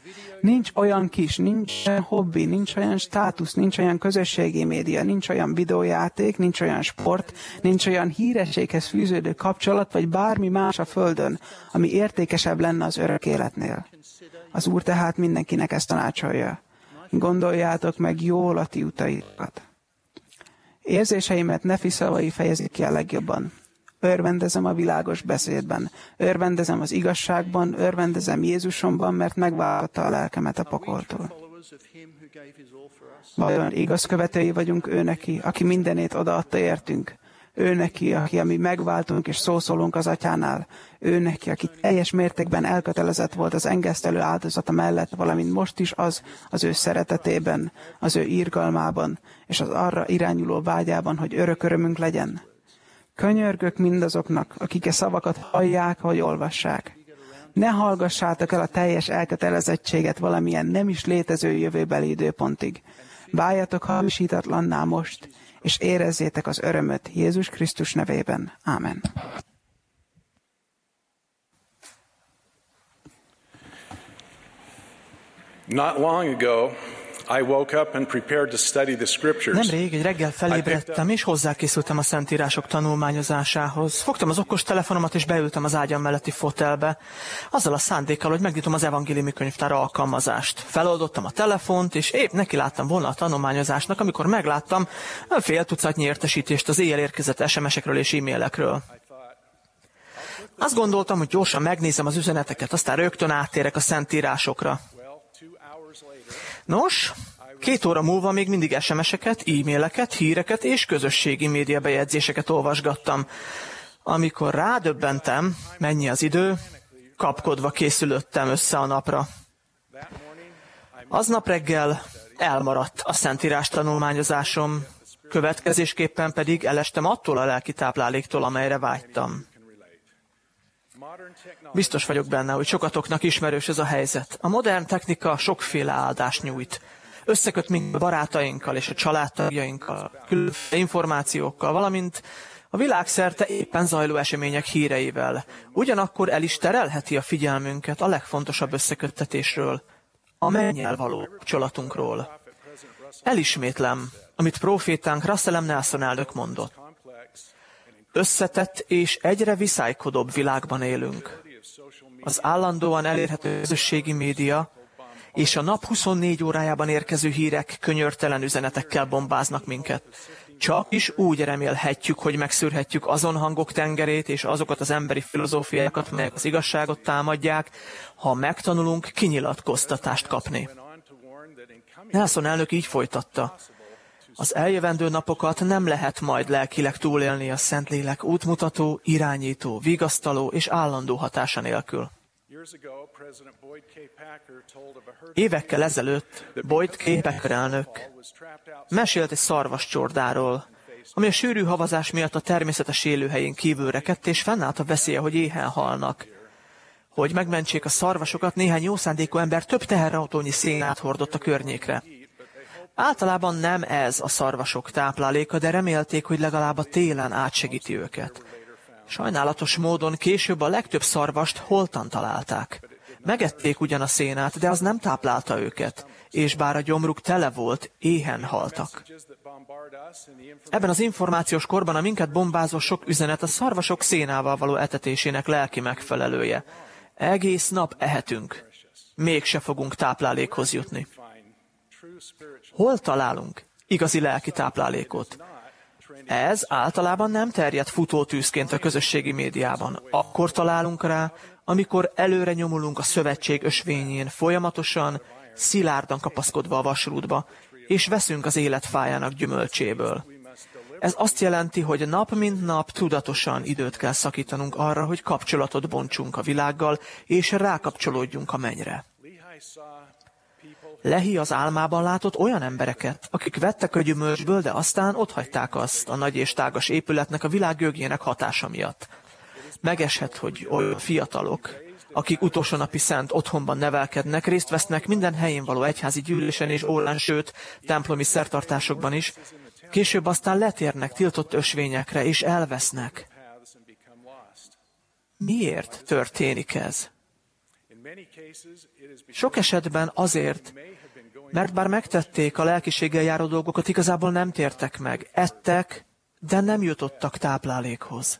Nincs olyan nincs olyan hobbi, nincs olyan státusz, nincs olyan közösségi média, nincs olyan videójáték, nincs olyan sport, nincs olyan hírességhez fűződő kapcsolat, vagy bármi más a Földön, ami értékesebb lenne az örök életnél. Az Úr tehát mindenkinek ezt tanácsolja. Gondoljátok meg jól a ti utaitokat. Érzéseimet Nefi szavai fejezik ki a legjobban. Örvendezem a világos beszédben, örvendezem az igazságban, örvendezem Jézusomban, mert megváltotta a lelkemet a pokoltól. Vajon igaz követői vagyunk ő neki, aki mindenét odaadta értünk? Ő neki, aki ami megváltunk és szószólunk az Atyánál. Ő neki, aki teljes mértékben elkötelezett volt az engesztelő áldozata mellett, valamint most is az ő szeretetében, az ő irgalmában, és az arra irányuló vágyában, hogy örök örömünk legyen. Könyörgök mindazoknak, akik e szavakat hallják, vagy olvassák. Ne hallgassátok el a teljes elkötelezettséget valamilyen nem is létező jövőbeli időpontig. Váljatok hamisítatlanná most, és érezzétek az örömöt Jézus Krisztus nevében. Ámen. Not long ago, I woke up and prepared to study the scriptures. Nemrég egy reggel felébredtem, és hozzákészültem a Szentírások tanulmányozásához. Fogtam az okos telefonomat, és beültem az ágyam melletti fotelbe, azzal a szándékkal, hogy megnyitom az evangéliumi könyvtár alkalmazást. Feloldottam a telefont, és épp neki láttam volna a tanulmányozásnak, amikor megláttam fél tucatnyi értesítést az éjjel érkezett SMS-ekről és e-mailekről. Azt gondoltam, hogy gyorsan megnézem az üzeneteket, aztán rögtön áttérek a Szentírásokra. Nos, 2 óra múlva még mindig SMS-eket, e-maileket, híreket és közösségi média bejegyzéseket olvasgattam. Amikor rádöbbentem, mennyi az idő, kapkodva készülöttem össze a napra. Aznap reggel elmaradt a Szentírás tanulmányozásom, következésképpen pedig elestem attól a lelki tápláléktól, amelyre vágytam. Biztos vagyok benne, hogy sokatoknak ismerős ez a helyzet. A modern technika sokféle áldást nyújt. Összeköt minket a barátainkkal és a családtagjainkkal, különféle információkkal, valamint a világszerte éppen zajló események híreivel. Ugyanakkor el is terelheti a figyelmünket a legfontosabb összeköttetésről, a mennyel való kapcsolatunkról. Elismétlem, amit prófétánk Russell M. Nelson elnök mondott. Összetett és egyre viszálykodóbb világban élünk. Az állandóan elérhető közösségi média és a nap 24 órájában érkező hírek könyörtelen üzenetekkel bombáznak minket. Csak is úgy remélhetjük, hogy megszűrhetjük azon hangok tengerét és azokat az emberi filozófiákat, melyek az igazságot támadják, ha megtanulunk kinyilatkoztatást kapni. Nelson elnök így folytatta. Az eljövendő napokat nem lehet majd lelkileg túlélni a Szentlélek útmutató, irányító, vigasztaló és állandó hatása nélkül. Évekkel ezelőtt Boyd K. Packer elnök mesélt egy szarvascsordáról, ami a sűrű havazás miatt a természetes élőhelyén kívül rekedt, és fennállt a veszélye, hogy éhen halnak. Hogy megmentsék a szarvasokat, néhány jó szándékú ember több teherautónyi szénát hordott a környékre. Általában nem ez a szarvasok tápláléka, de remélték, hogy legalább a télen átsegíti őket. Sajnálatos módon később a legtöbb szarvast holtan találták. Megették ugyan a szénát, de az nem táplálta őket, és bár a gyomruk tele volt, éhen haltak. Ebben az információs korban a minket bombázó sok üzenet a szarvasok szénával való etetésének lelki megfelelője. Egész nap ehetünk, mégse fogunk táplálékhoz jutni. Hol találunk igazi lelki táplálékot? Ez általában nem terjed futótűzként a közösségi médiában. Akkor találunk rá, amikor előre nyomulunk a szövetség ösvényén, folyamatosan, szilárdan kapaszkodva a vasrútba, és veszünk az élet fájának gyümölcséből. Ez azt jelenti, hogy nap mint nap tudatosan időt kell szakítanunk arra, hogy kapcsolatot bontsunk a világgal, és rákapcsolódjunk a mennyre. Lehi az álmában látott olyan embereket, akik vettek a gyümölcsből, de aztán otthagyták azt a nagy és tágas épületnek a világ gőgjének hatása miatt. Megeshet, hogy olyan fiatalok, akik utolsó napi szent otthonban nevelkednek, részt vesznek minden helyén való egyházi gyűlésen és órán, sőt, templomi szertartásokban is, később aztán letérnek tiltott ösvényekre és elvesznek. Miért történik ez? Sok esetben azért, mert bár megtették a lelkiséggel járó dolgokat, igazából nem tértek meg. Ettek, de nem jutottak táplálékhoz.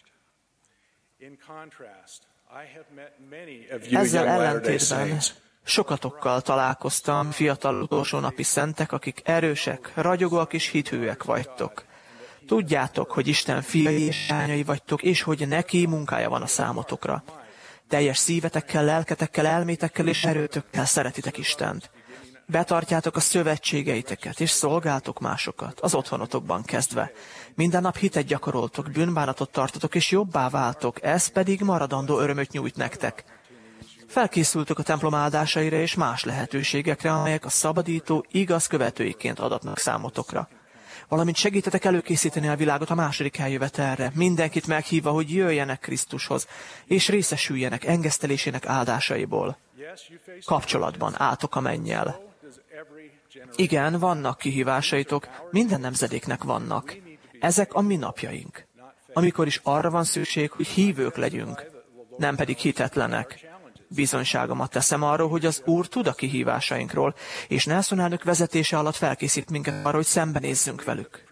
Ezzel ellentétben sokatokkal találkoztam, fiatal utolsó napi szentek, akik erősek, ragyogóak és hithűek vagytok. Tudjátok, hogy Isten fiai és lányai vagytok, és hogy neki munkája van a számotokra. Teljes szívetekkel, lelketekkel, elmétekkel és erőtökkel szeretitek Istent. Betartjátok a szövetségeiteket, és szolgáltok másokat, az otthonotokban kezdve. Minden nap hitet gyakoroltok, bűnbánatot tartotok, és jobbá váltok, ez pedig maradandó örömöt nyújt nektek. Felkészültök a templom áldásaira és más lehetőségekre, amelyek a szabadító igaz követőiként adatnak számotokra. Valamint segítetek előkészíteni a világot a második eljövetelre, mindenkit meghívva, hogy jöjjenek Krisztushoz, és részesüljenek engesztelésének áldásaiból. Kapcsolatban álltok a mennyel. Igen, vannak kihívásaitok, minden nemzedéknek vannak. Ezek a mi napjaink. Amikor is arra van szükség, hogy hívők legyünk, nem pedig hitetlenek. Bizonyságomat teszem arról, hogy az Úr tud a kihívásainkról, és Nelson elnök vezetése alatt felkészít minket arra, hogy szembenézzünk velük.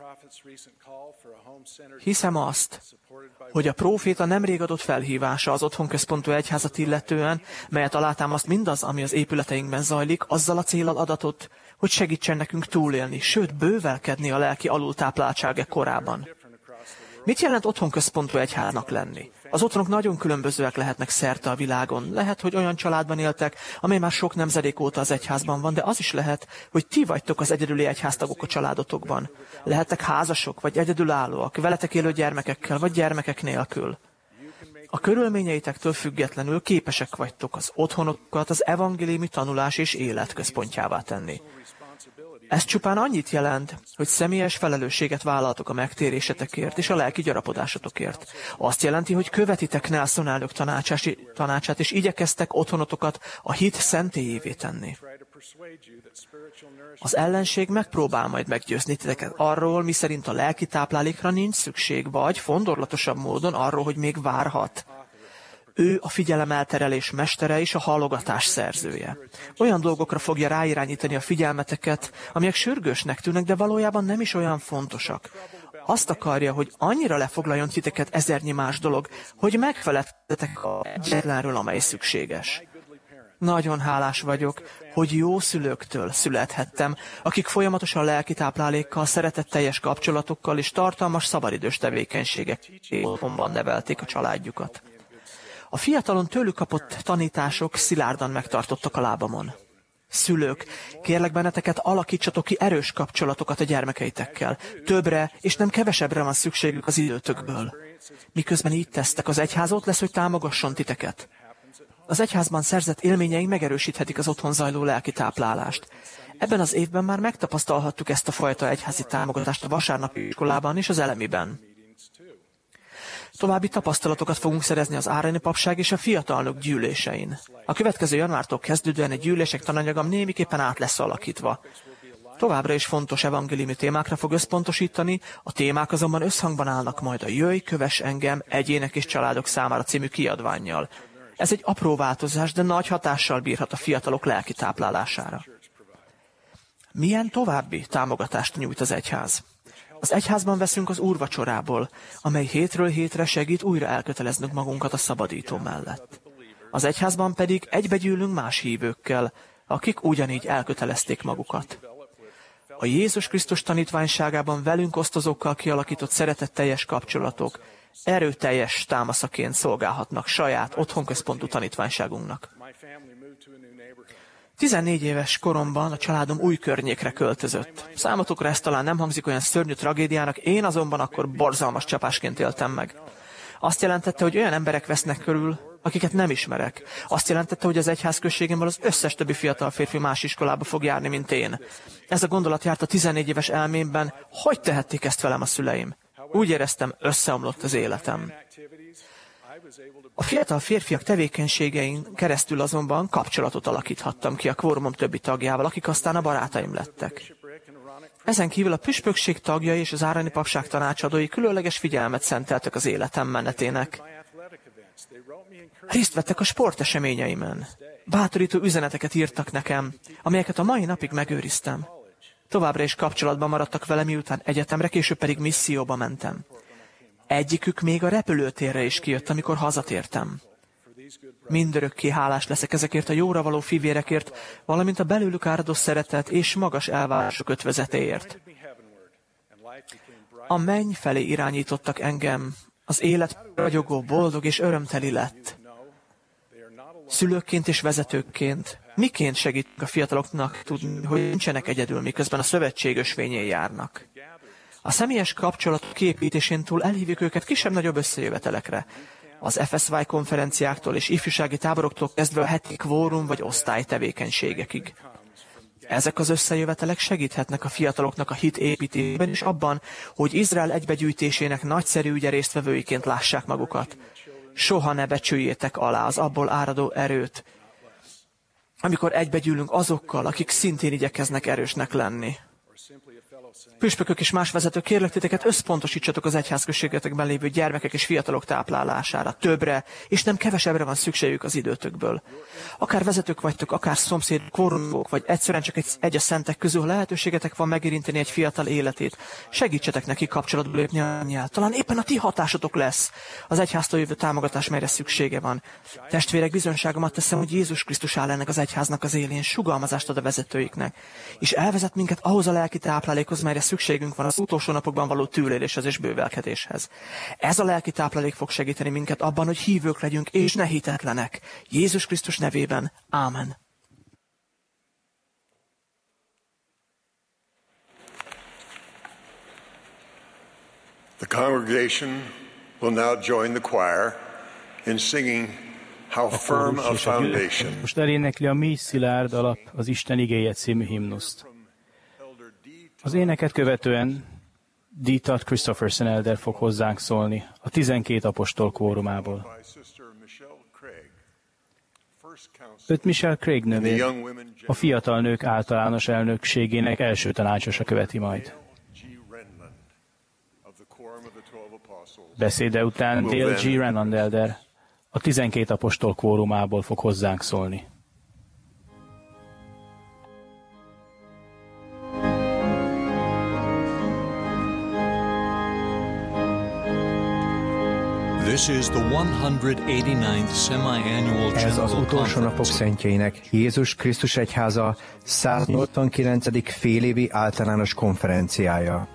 Hiszem azt, hogy a próféta nemrég adott felhívása az otthonközpontú egyházat illetően, melyet alátámaszt mindaz, ami az épületeinkben zajlik, azzal a céllal adatott, hogy segítsen nekünk túlélni, sőt bővelkedni a lelki alultápláltsága korában. Mit jelent otthonközpontú egyháznak lenni? Az otthonok nagyon különbözőek lehetnek szerte a világon. Lehet, hogy olyan családban éltek, amely már sok nemzedék óta az egyházban van, de az is lehet, hogy ti vagytok az egyedüli egyháztagok a családotokban. Lehettek házasok, vagy egyedülállóak, veletek élő gyermekekkel, vagy gyermekek nélkül. A körülményeitektől függetlenül képesek vagytok az otthonokat az evangéliumi tanulás és élet központjává tenni. Ez csupán annyit jelent, hogy személyes felelősséget vállaltok a megtérésetekért és a lelki gyarapodásotokért. Azt jelenti, hogy követitek Nelson elnök tanácsát, és igyekeztek otthonotokat a hit szentélyévé tenni. Az ellenség megpróbál majd meggyőzni titeket arról, miszerint a lelki táplálékra nincs szükség, vagy fondorlatosabb módon arról, hogy még várhat. Ő a figyelemelterelés mestere és a halogatás szerzője. Olyan dolgokra fogja ráirányítani a figyelmeteket, amelyek sürgősnek tűnnek, de valójában nem is olyan fontosak. Azt akarja, hogy annyira lefoglaljon titeket ezernyi más dolog, hogy megfeledketek egyetlenről, amely szükséges. Nagyon hálás vagyok, hogy jó szülőktől születhettem, akik folyamatosan lelki táplálékkal, szeretetteljes kapcsolatokkal és tartalmas szabadidős tevékenységek otthonban nevelték a családjukat. A fiatalon tőlük kapott tanítások szilárdan megtartottak a lábamon. Szülők, kérlek benneteket, alakítsatok ki erős kapcsolatokat a gyermekeitekkel. Többre és nem kevesebbre van szükségük az időtökből. Miközben így tesztek, az egyház ott lesz, hogy támogasson titeket. Az egyházban szerzett élményeink megerősíthetik az otthon zajló lelki táplálást. Ebben az évben már megtapasztalhattuk ezt a fajta egyházi támogatást a vasárnapi iskolában és az elemiben. További tapasztalatokat fogunk szerezni az árani papság és a fiatalnok gyűlésein. A következő januártól kezdődően egy gyűlések tananyagam némiképpen át lesz alakítva. Továbbra is fontos evangéliumi témákra fog összpontosítani, a témák azonban összhangban állnak majd a Jöjj, kövess engem, egyének és családok számára című kiadvánnyal. Ez egy apró változás, de nagy hatással bírhat a fiatalok lelki táplálására. Milyen további támogatást nyújt az egyház? Az egyházban veszünk az úrvacsorából, amely hétről hétre segít újra elköteleznünk magunkat a szabadító mellett. Az egyházban pedig egybegyűlünk más hívőkkel, akik ugyanígy elkötelezték magukat. A Jézus Krisztus tanítványságában velünk osztozókkal kialakított szeretetteljes kapcsolatok erőteljes támaszaként szolgálhatnak saját otthonközpontú tanítványságunknak. 14 éves koromban a családom új környékre költözött. Számotokra ez talán nem hangzik olyan szörnyű tragédiának, én azonban akkor borzalmas csapásként éltem meg. Azt jelentette, hogy olyan emberek vesznek körül, akiket nem ismerek. Azt jelentette, hogy az egyházközségemből az összes többi fiatal férfi más iskolába fog járni, mint én. Ez a gondolat járt a 14 éves elmémben, hogy tehették ezt velem a szüleim. Úgy éreztem, összeomlott az életem. A fiatal férfiak tevékenységein keresztül azonban kapcsolatot alakíthattam ki a kvórumom többi tagjával, akik aztán a barátaim lettek. Ezen kívül a püspökség tagjai és az árani papság tanácsadói különleges figyelmet szenteltek az életem menetének. Részt vettek a sporteseményeimen. Bátorító üzeneteket írtak nekem, amelyeket a mai napig megőriztem. Továbbra is kapcsolatban maradtak vele, miután egyetemre, később pedig misszióba mentem. Egyikük még a repülőtérre is kijött, amikor hazatértem. Mindörökké hálás leszek ezekért a jóra való fivérekért, valamint a belőlük áradó szeretet és magas elvárások ötvözetéért. A menny felé irányítottak engem, az élet ragyogó, boldog és örömteli lett. Szülőkként és vezetőkként miként segítünk a fiataloknak tudni, hogy nincsenek egyedül, miközben a szövetség ösvényén járnak? A személyes kapcsolatok kiépítésén túl elhívjuk őket kisebb-nagyobb összejövetelekre. Az FSY konferenciáktól és ifjúsági táboroktól kezdve a heti kvórum vagy osztálytevékenységekig. Ezek az összejövetelek segíthetnek a fiataloknak a hit építésében és abban, hogy Izrael egybegyűjtésének nagyszerű ügye résztvevőiként lássák magukat. Soha ne becsüljétek alá az abból áradó erőt, amikor egybegyűlünk azokkal, akik szintén igyekeznek erősnek lenni. Püspökök és más vezetők, kérlek titeket, összpontosítsatok az egyházközségetekben lévő gyermekek és fiatalok táplálására. Többre, és nem kevesebbre van szükségük az időtökből. Akár vezetők vagytok, akár szomszédok, kórumok, vagy egyszerűen csak egy a szentek közül, lehetőségetek van megérinteni egy fiatal életét. Segítsetek neki kapcsolatba lépni anyjál. Talán éppen a ti hatásotok lesz az egyháztól jövő támogatás, melyre szüksége van. Testvérek, bizonyságomat teszem, hogy Jézus Krisztus áll ennek az egyháznak az élén, sugalmazást ad a vezetőiknek, és elvezet minket ahhoz a lelki táplálékhoz, melyre szükségünk van az utolsó napokban való túléléshez és bővelkedéshez. Ez a lelki táplálék fog segíteni minket abban, hogy hívők legyünk és ne hitetlenek. Jézus Krisztus nevében. Ámen. The congregation will now join the choir in singing How Firm a Foundation. Most elénekli a Mély szilárd alap az Isten igéje című himnuszt. Az éneket követően D. Todd Christopherson elder fog hozzánk szólni a 12 apostol kvórumából. Őt Michelle Craig nővér, a fiatal nők általános elnökségének első tanácsosa követi majd. Beszéde után Dale G. Renland elder a 12 apostol kvórumából fog hozzánk szólni. This is the 189th semi-annual Ez az utolsó napok szentjeinek Jézus Krisztus egyháza 189. félévi általános konferenciája.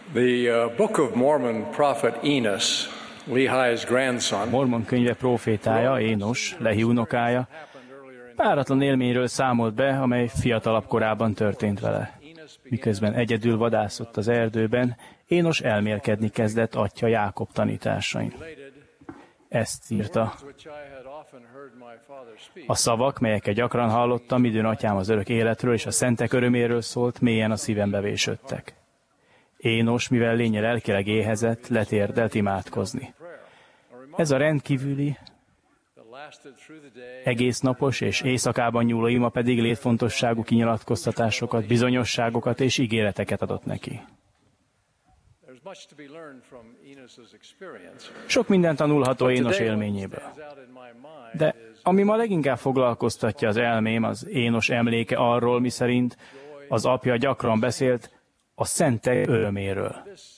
The Book of Mormon prophet Enos, Lehi's grandson, Mormon könyve profétája, Énos, Lehi unokája, páratlan élményről számolt be, amely fiatalabb korában történt vele. Miközben egyedül vadászott az erdőben, Énos elmélkedni kezdett atyja Jákob tanításain. Ezt írta: a szavak, melyeket gyakran hallottam, midőn atyám az örök életről és a szentek öröméről szólt, mélyen a szívembe vésődtek. Énos, mivel lénye lelkileg éhezett, letérdelt imádkozni. Ez a rendkívüli, egész napos és éjszakában nyúló ima pedig létfontosságú kinyilatkoztatásokat, bizonyosságokat és ígéreteket adott neki. Sok minden tanulható Énos élményéből. De ami ma leginkább foglalkoztatja az elmém, az Énos emléke arról, miszerint az apja gyakran beszélt a szentek öröméről.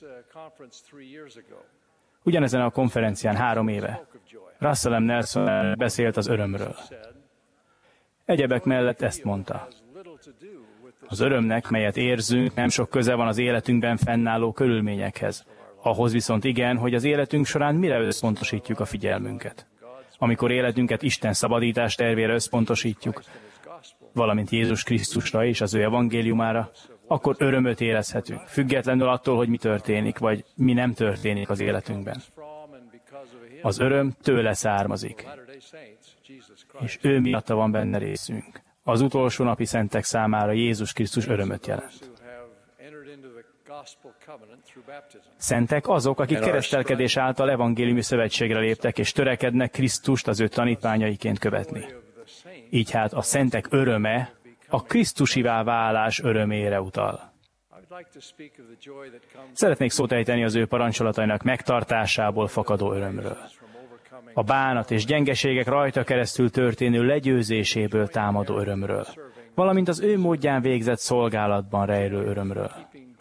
Ugyanezen a konferencián 3 éve Russell M. Nelson beszélt az örömről. Egyebek mellett ezt mondta: az örömnek, melyet érzünk, nem sok köze van az életünkben fennálló körülményekhez. Ahhoz viszont igen, hogy az életünk során mire összpontosítjuk a figyelmünket. Amikor életünket Isten szabadítás tervére összpontosítjuk, valamint Jézus Krisztusra és az ő evangéliumára, akkor örömöt érezhetünk, függetlenül attól, hogy mi történik, vagy mi nem történik az életünkben. Az öröm tőle származik, és ő miatta van benne részünk. Az utolsó napi szentek számára Jézus Krisztus örömöt jelent. Szentek azok, akik keresztelkedés által evangéliumi szövetségre léptek, és törekednek Krisztust az ő tanítványaiként követni. Így hát a szentek öröme a krisztusivá válás örömére utal. Szeretnék szót ejteni az ő parancsolatainak megtartásából fakadó örömről. A bánat és gyengeségek rajta keresztül történő legyőzéséből támadó örömről, valamint az ő módján végzett szolgálatban rejlő örömről.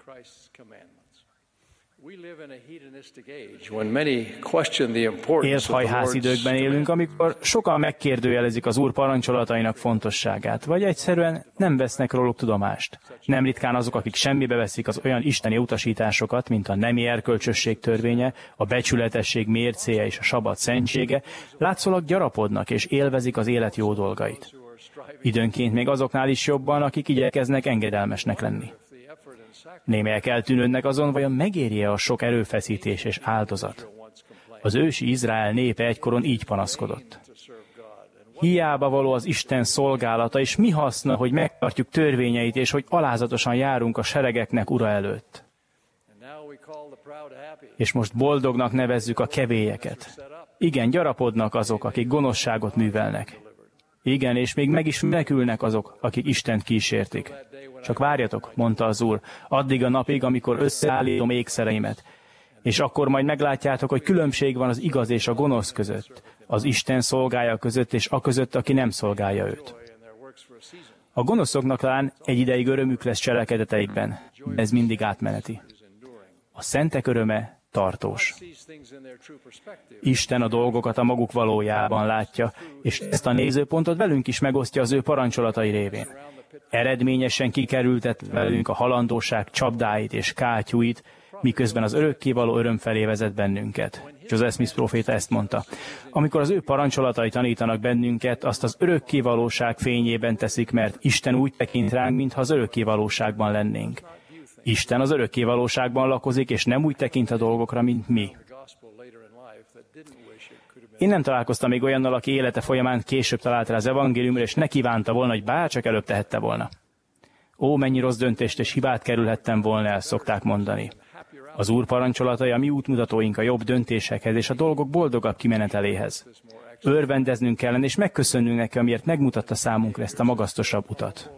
Élthajház időkben élünk, amikor sokan megkérdőjelezik az Úr parancsolatainak fontosságát, vagy egyszerűen nem vesznek róluk tudomást. Nem ritkán azok, akik semmibe veszik az olyan isteni utasításokat, mint a nemi erkölcsösség törvénye, a becsületesség mércéje és a sabat szentsége, látszólag gyarapodnak és élvezik az élet jó dolgait. Időnként még azoknál is jobban, akik igyekeznek engedelmesnek lenni. Némelyek eltűnődnek azon, vajon megéri-e a sok erőfeszítés és áldozat. Az ősi Izrael népe egykoron így panaszkodott: hiába való az Isten szolgálata, és mi haszna, hogy megtartjuk törvényeit, és hogy alázatosan járunk a seregeknek Ura előtt. És most boldognak nevezzük a kevélyeket. Igen, gyarapodnak azok, akik gonoszságot művelnek. Igen, és még meg is menekülnek azok, akik Istent kísértik. Csak várjatok, mondta az Úr, addig a napig, amikor összeállítom ékszereimet, és akkor majd meglátjátok, hogy különbség van az igaz és a gonosz között, az Isten szolgája között és a között, aki nem szolgálja őt. A gonoszoknak talán egy ideig örömük lesz cselekedeteikben, de ez mindig átmeneti. A szentek öröme tartós. Isten a dolgokat a maguk valójában látja, és ezt a nézőpontot velünk is megosztja az ő parancsolatai révén. Eredményesen kikerültet velünk a halandóság csapdáit és kátyúit, miközben az örökkévaló öröm felé vezet bennünket. Joseph Smith próféta ezt mondta: amikor az ő parancsolatai tanítanak bennünket, azt az örökkévalóság fényében teszik, mert Isten úgy tekint ránk, mintha az örökkévalóságban lennénk. Isten az örökkévalóságban lakozik, és nem úgy tekint a dolgokra, mint mi. Én nem találkoztam még olyannal, aki élete folyamán később talált rá az evangéliumra, és ne kívánta volna, hogy bárcsak előbb tehette volna. Ó, mennyi rossz döntést és hibát kerülhettem volna el, szokták mondani. Az Úr parancsolatai a mi útmutatóink a jobb döntésekhez és a dolgok boldogabb kimeneteléhez. Örvendeznünk kellene, és megköszönnünk neki, amiért megmutatta számunkra ezt a magasztosabb utat.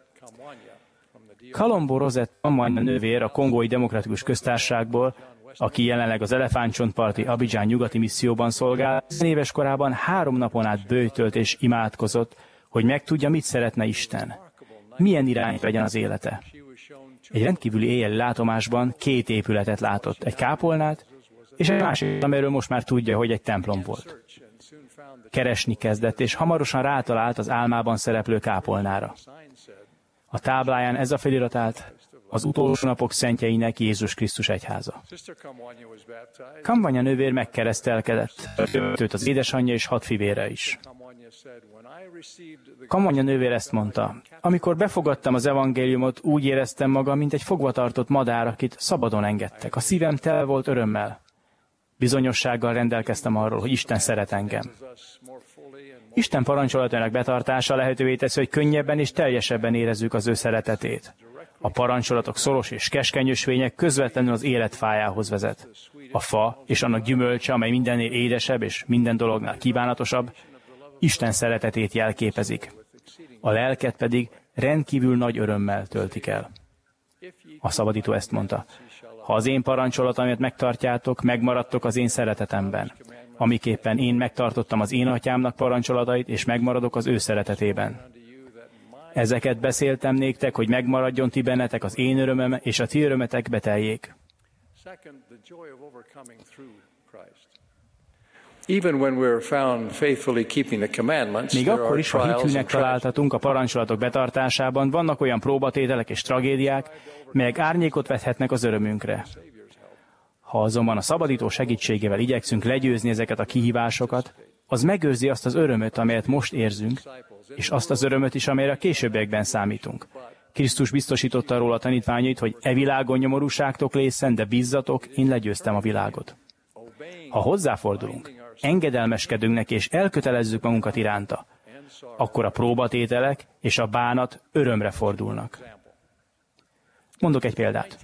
Colombo Rosette Amman nővér a Kongói Demokratikus Köztársaságból, aki jelenleg az elefántcsontparti Abidjan nyugati misszióban szolgál, éves korában 3 napon át böjtölt és imádkozott, hogy megtudja, mit szeretne Isten. Milyen irányt vegyen az élete. Egy rendkívüli éjjeli látomásban 2 épületet látott, egy kápolnát, és egy másik, amiről most már tudja, hogy egy templom volt. Keresni kezdett, és hamarosan rátalált az álmában szereplő kápolnára. A tábláján ez a felirat állt: az utolsó napok szentjeinek Jézus Krisztus egyháza. Kamvanya nővér megkeresztelkedett, őt az édesanyja és 6 fivére is. Kamvanya nővér ezt mondta: amikor befogadtam az evangéliumot, úgy éreztem magam, mint egy fogvatartott madár, akit szabadon engedtek. A szívem tele volt örömmel. Bizonyossággal rendelkeztem arról, hogy Isten szeret engem. Isten parancsolatainak betartása lehetővé teszi, hogy könnyebben és teljesebben érezzük az ő szeretetét. A parancsolatok szoros és keskeny ösvények közvetlenül az életfájához vezet. A fa és annak gyümölcse, amely mindennél édesebb és minden dolognál kívánatosabb, Isten szeretetét jelképezik. A lelket pedig rendkívül nagy örömmel töltik el. A szabadító ezt mondta: ha az én parancsolataimat megtartjátok, megmaradtok az én szeretetemben, amiképpen én megtartottam az én atyámnak parancsolatait, és megmaradok az ő szeretetében. Ezeket beszéltem néktek, hogy megmaradjon ti bennetek az én örömöm, és a ti örömetek beteljék. Még akkor is, ha hitűnek találtatunk a parancsolatok betartásában, vannak olyan próbatételek és tragédiák, melyek árnyékot vethetnek az örömünkre. Ha azonban a szabadító segítségével igyekszünk legyőzni ezeket a kihívásokat, az megőrzi azt az örömöt, amelyet most érzünk, és azt az örömöt is, amelyre a későbbiekben számítunk. Krisztus biztosította róla a tanítványait, hogy e világon nyomorúságtok lészen, de bízzatok, én legyőztem a világot. Ha hozzáfordulunk, engedelmeskedünk neki és elkötelezzük magunkat iránta, akkor a próbatételek és a bánat örömre fordulnak. Mondok egy példát.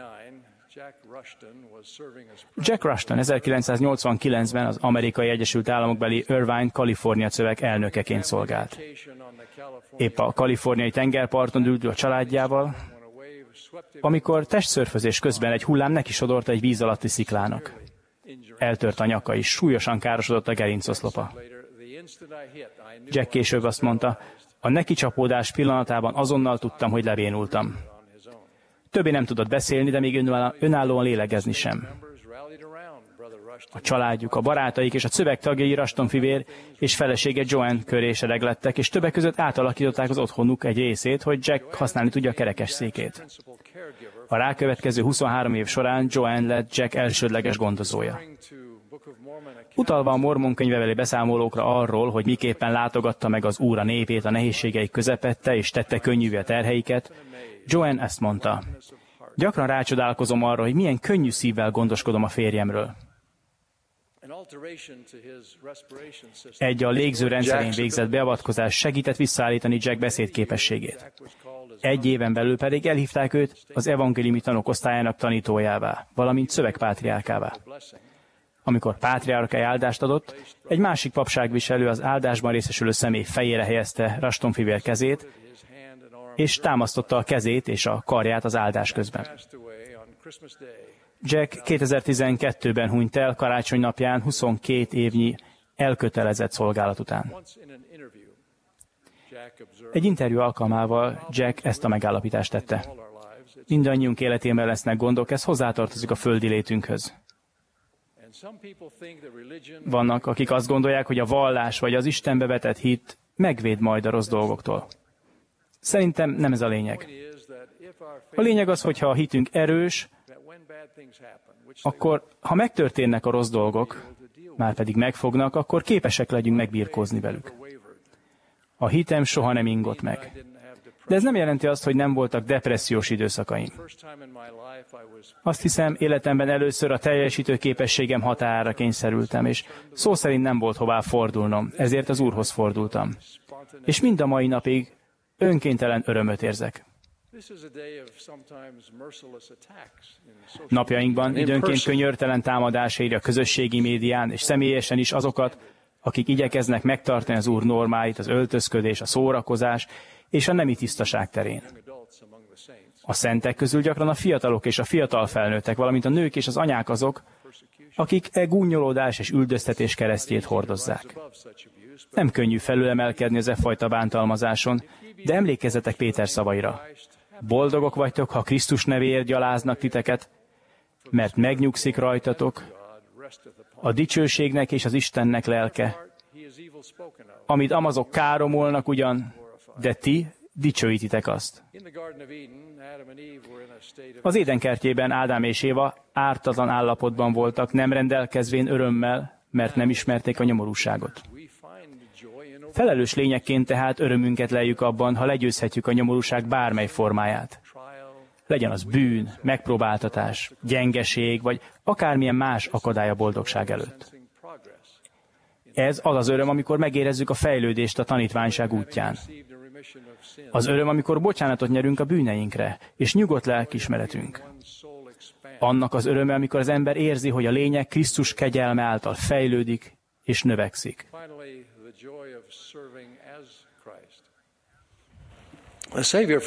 Jack Rushton 1989-ben az Amerikai Egyesült Államokbeli Irvine, Kalifornia szöveg elnökeként szolgált. Épp a kaliforniai tengerparton ült a családjával, amikor testszörfözés közben egy hullám neki sodorta egy víz alatti sziklának. Eltört a nyaka és súlyosan károsodott a gerincoszlopa. Jack később azt mondta: a neki csapódás pillanatában azonnal tudtam, hogy lebénultam. Többé nem tudott beszélni, de még önállóan lélegezni sem. A családjuk, a barátaik és a szöveg tagjai Rushton fivér és felesége Joanne köré sereglettek, és többek között átalakították az otthonuk egy részét, hogy Jack használni tudja a kerekesszékét. A rákövetkező 23 év során Joanne lett Jack elsődleges gondozója. Utalva a Mormon könyvebeli beszámolókra arról, hogy miképpen látogatta meg az Úr a népét a nehézségeik közepette, és tette könnyűvé a terheiket, Joanne ezt mondta: gyakran rácsodálkozom arra, hogy milyen könnyű szívvel gondoskodom a férjemről. Egy a légző rendszerén végzett beavatkozás segített visszaállítani Jack beszédképességét. 1 éven belül pedig elhívták őt az evangéliumi tanok osztályának tanítójává, valamint szövegpátriárkává. Amikor pátriárkai áldást adott, egy másik papságviselő az áldásban részesülő személy fejére helyezte Rushton fivér kezét, és támasztotta a kezét és a karját az áldás közben. Jack 2012-ben hunyt el karácsony napján 22 évnyi elkötelezett szolgálat után. Egy interjú alkalmával Jack ezt a megállapítást tette: mindannyiunk életében lesznek gondok, ez hozzátartozik a földi létünkhöz. Vannak, akik azt gondolják, hogy a vallás vagy az Istenbe vetett hit megvéd majd a rossz dolgoktól. Szerintem nem ez a lényeg. A lényeg az, hogyha a hitünk erős, akkor, ha megtörténnek a rossz dolgok, már pedig megfognak, akkor képesek legyünk megbirkózni velük. A hitem soha nem ingott meg. De ez nem jelenti azt, hogy nem voltak depressziós időszakaim. Azt hiszem, életemben először a teljesítő képességem határára kényszerültem, és szó szerint nem volt hová fordulnom, ezért az Úrhoz fordultam. És mind a mai napig önkéntelen örömöt érzek. Napjainkban időnként könyörtelen támadás éri a közösségi médián, és személyesen is azokat, akik igyekeznek megtartani az Úr normáit, az öltözködés, a szórakozás és a nemi tisztaság terén. A szentek közül gyakran a fiatalok és a fiatal felnőttek, valamint a nők és az anyák azok, akik gúnyolódás és üldöztetés keresztjét hordozzák. Nem könnyű felülemelkedni az fajta bántalmazáson, de emlékezzetek Péter szavaira. Boldogok vagytok, ha Krisztus nevéért gyaláznak titeket, mert megnyugszik rajtatok a dicsőségnek és az Istennek lelke, amit amazok káromolnak ugyan, de ti dicsőítitek azt. Az Éden kertjében Ádám és Éva ártatlan állapotban voltak, nem rendelkezvén örömmel, mert nem ismerték a nyomorúságot. Felelős lényekként tehát örömünket lejjük abban, ha legyőzhetjük a nyomorúság bármely formáját. Legyen az bűn, megpróbáltatás, gyengeség, vagy akármilyen más akadály a boldogság előtt. Ez az az öröm, amikor megérezzük a fejlődést a tanítványság útján. Az öröm, amikor bocsánatot nyerünk a bűneinkre, és nyugodt lelkiismeretünk. Annak az öröme, amikor az ember érzi, hogy a lényeg Krisztus kegyelme által fejlődik és növekszik. A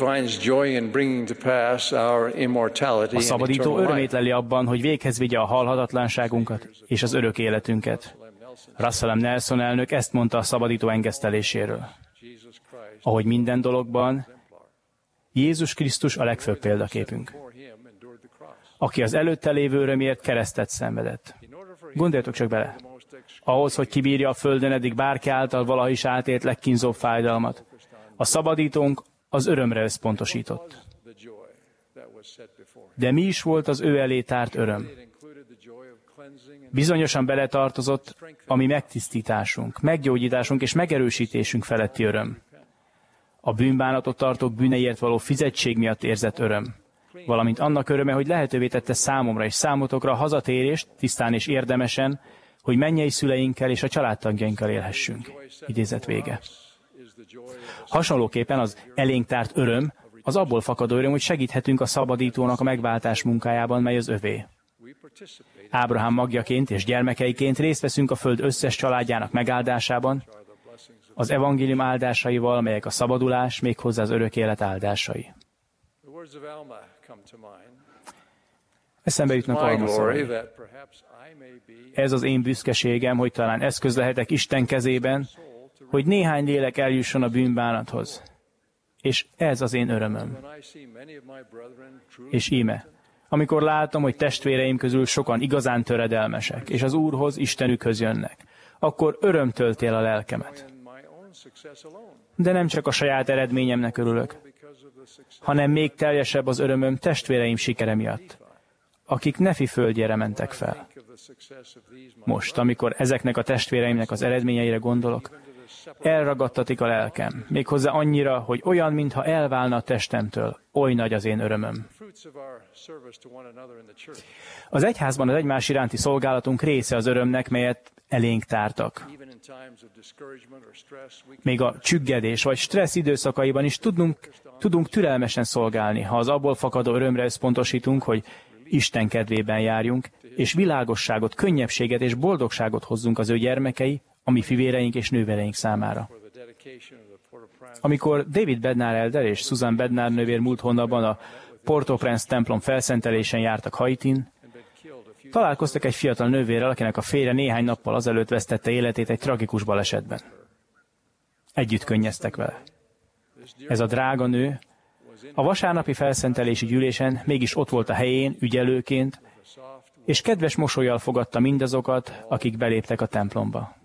szabadító örömét leli abban, hogy véghez vigye a halhatatlanságunkat és az örök életünket. Russell M. Nelson elnök ezt mondta a szabadító engeszteléséről. Ahogy minden dologban, Jézus Krisztus a legfőbb példaképünk, aki az előtte lévő örömért keresztet szenvedett. Gondoljatok csak bele, ahhoz, hogy kibírja a földön eddig bárki által valaha is átélt legkínzóbb fájdalmat, a szabadítónk az örömre összpontosított. De mi is volt az ő elé tárt öröm? Bizonyosan beletartozott a mi megtisztításunk, meggyógyításunk és megerősítésünk feletti öröm. A bűnbánatot tartók bűneiért való fizetség miatt érzett öröm, valamint annak öröme, hogy lehetővé tette számomra és számotokra a hazatérést, tisztán és érdemesen, hogy mennyei szüleinkkel és a családtagjainkkal élhessünk. Idézet vége. Hasonlóképpen az elénk tárt öröm, az abból fakadó öröm, hogy segíthetünk a szabadítónak a megváltás munkájában, mely az övé. Ábrahám magjaként és gyermekeiként részt veszünk a föld összes családjának megáldásában, az evangélium áldásaival, melyek a szabadulás, méghozzá az örök élet áldásai. Eszembe jutnak Alma szavai. Ez az én büszkeségem, hogy talán eszköz lehetek Isten kezében, hogy néhány lélek eljusson a bűnbánathoz. És ez az én örömöm. És íme, amikor látom, hogy testvéreim közül sokan igazán töredelmesek, és az Úrhoz, Istenükhöz jönnek, akkor öröm tölti el a lelkemet. De nem csak a saját eredményemnek örülök, hanem még teljesebb az örömöm testvéreim sikere miatt, akik Nefi földjére mentek fel. Most, amikor ezeknek a testvéreimnek az eredményeire gondolok, elragadtatik a lelkem, méghozzá annyira, hogy olyan, mintha elválna a testemtől, oly nagy az én örömöm. Az egyházban az egymás iránti szolgálatunk része az örömnek, melyet elénk tártak. Még a csüggedés vagy stressz időszakaiban is tudunk türelmesen szolgálni, ha az abból fakadó örömre összpontosítunk, hogy Isten kedvében járjunk, és világosságot, könnyebbséget és boldogságot hozzunk az ő gyermekei, a mi fivéreink és nővereink számára. Amikor David Bednar elder és Susan Bednar nővér múlt hónapban a Port-au-Prince templom felszentelésen jártak Haitin, találkoztak egy fiatal nővérrel, akinek a férje néhány nappal azelőtt vesztette életét egy tragikus balesetben. Együtt könnyeztek vele. Ez a drága nő a vasárnapi felszentelési gyűlésen mégis ott volt a helyén, ügyelőként, és kedves mosollyal fogadta mindazokat, akik beléptek a templomba.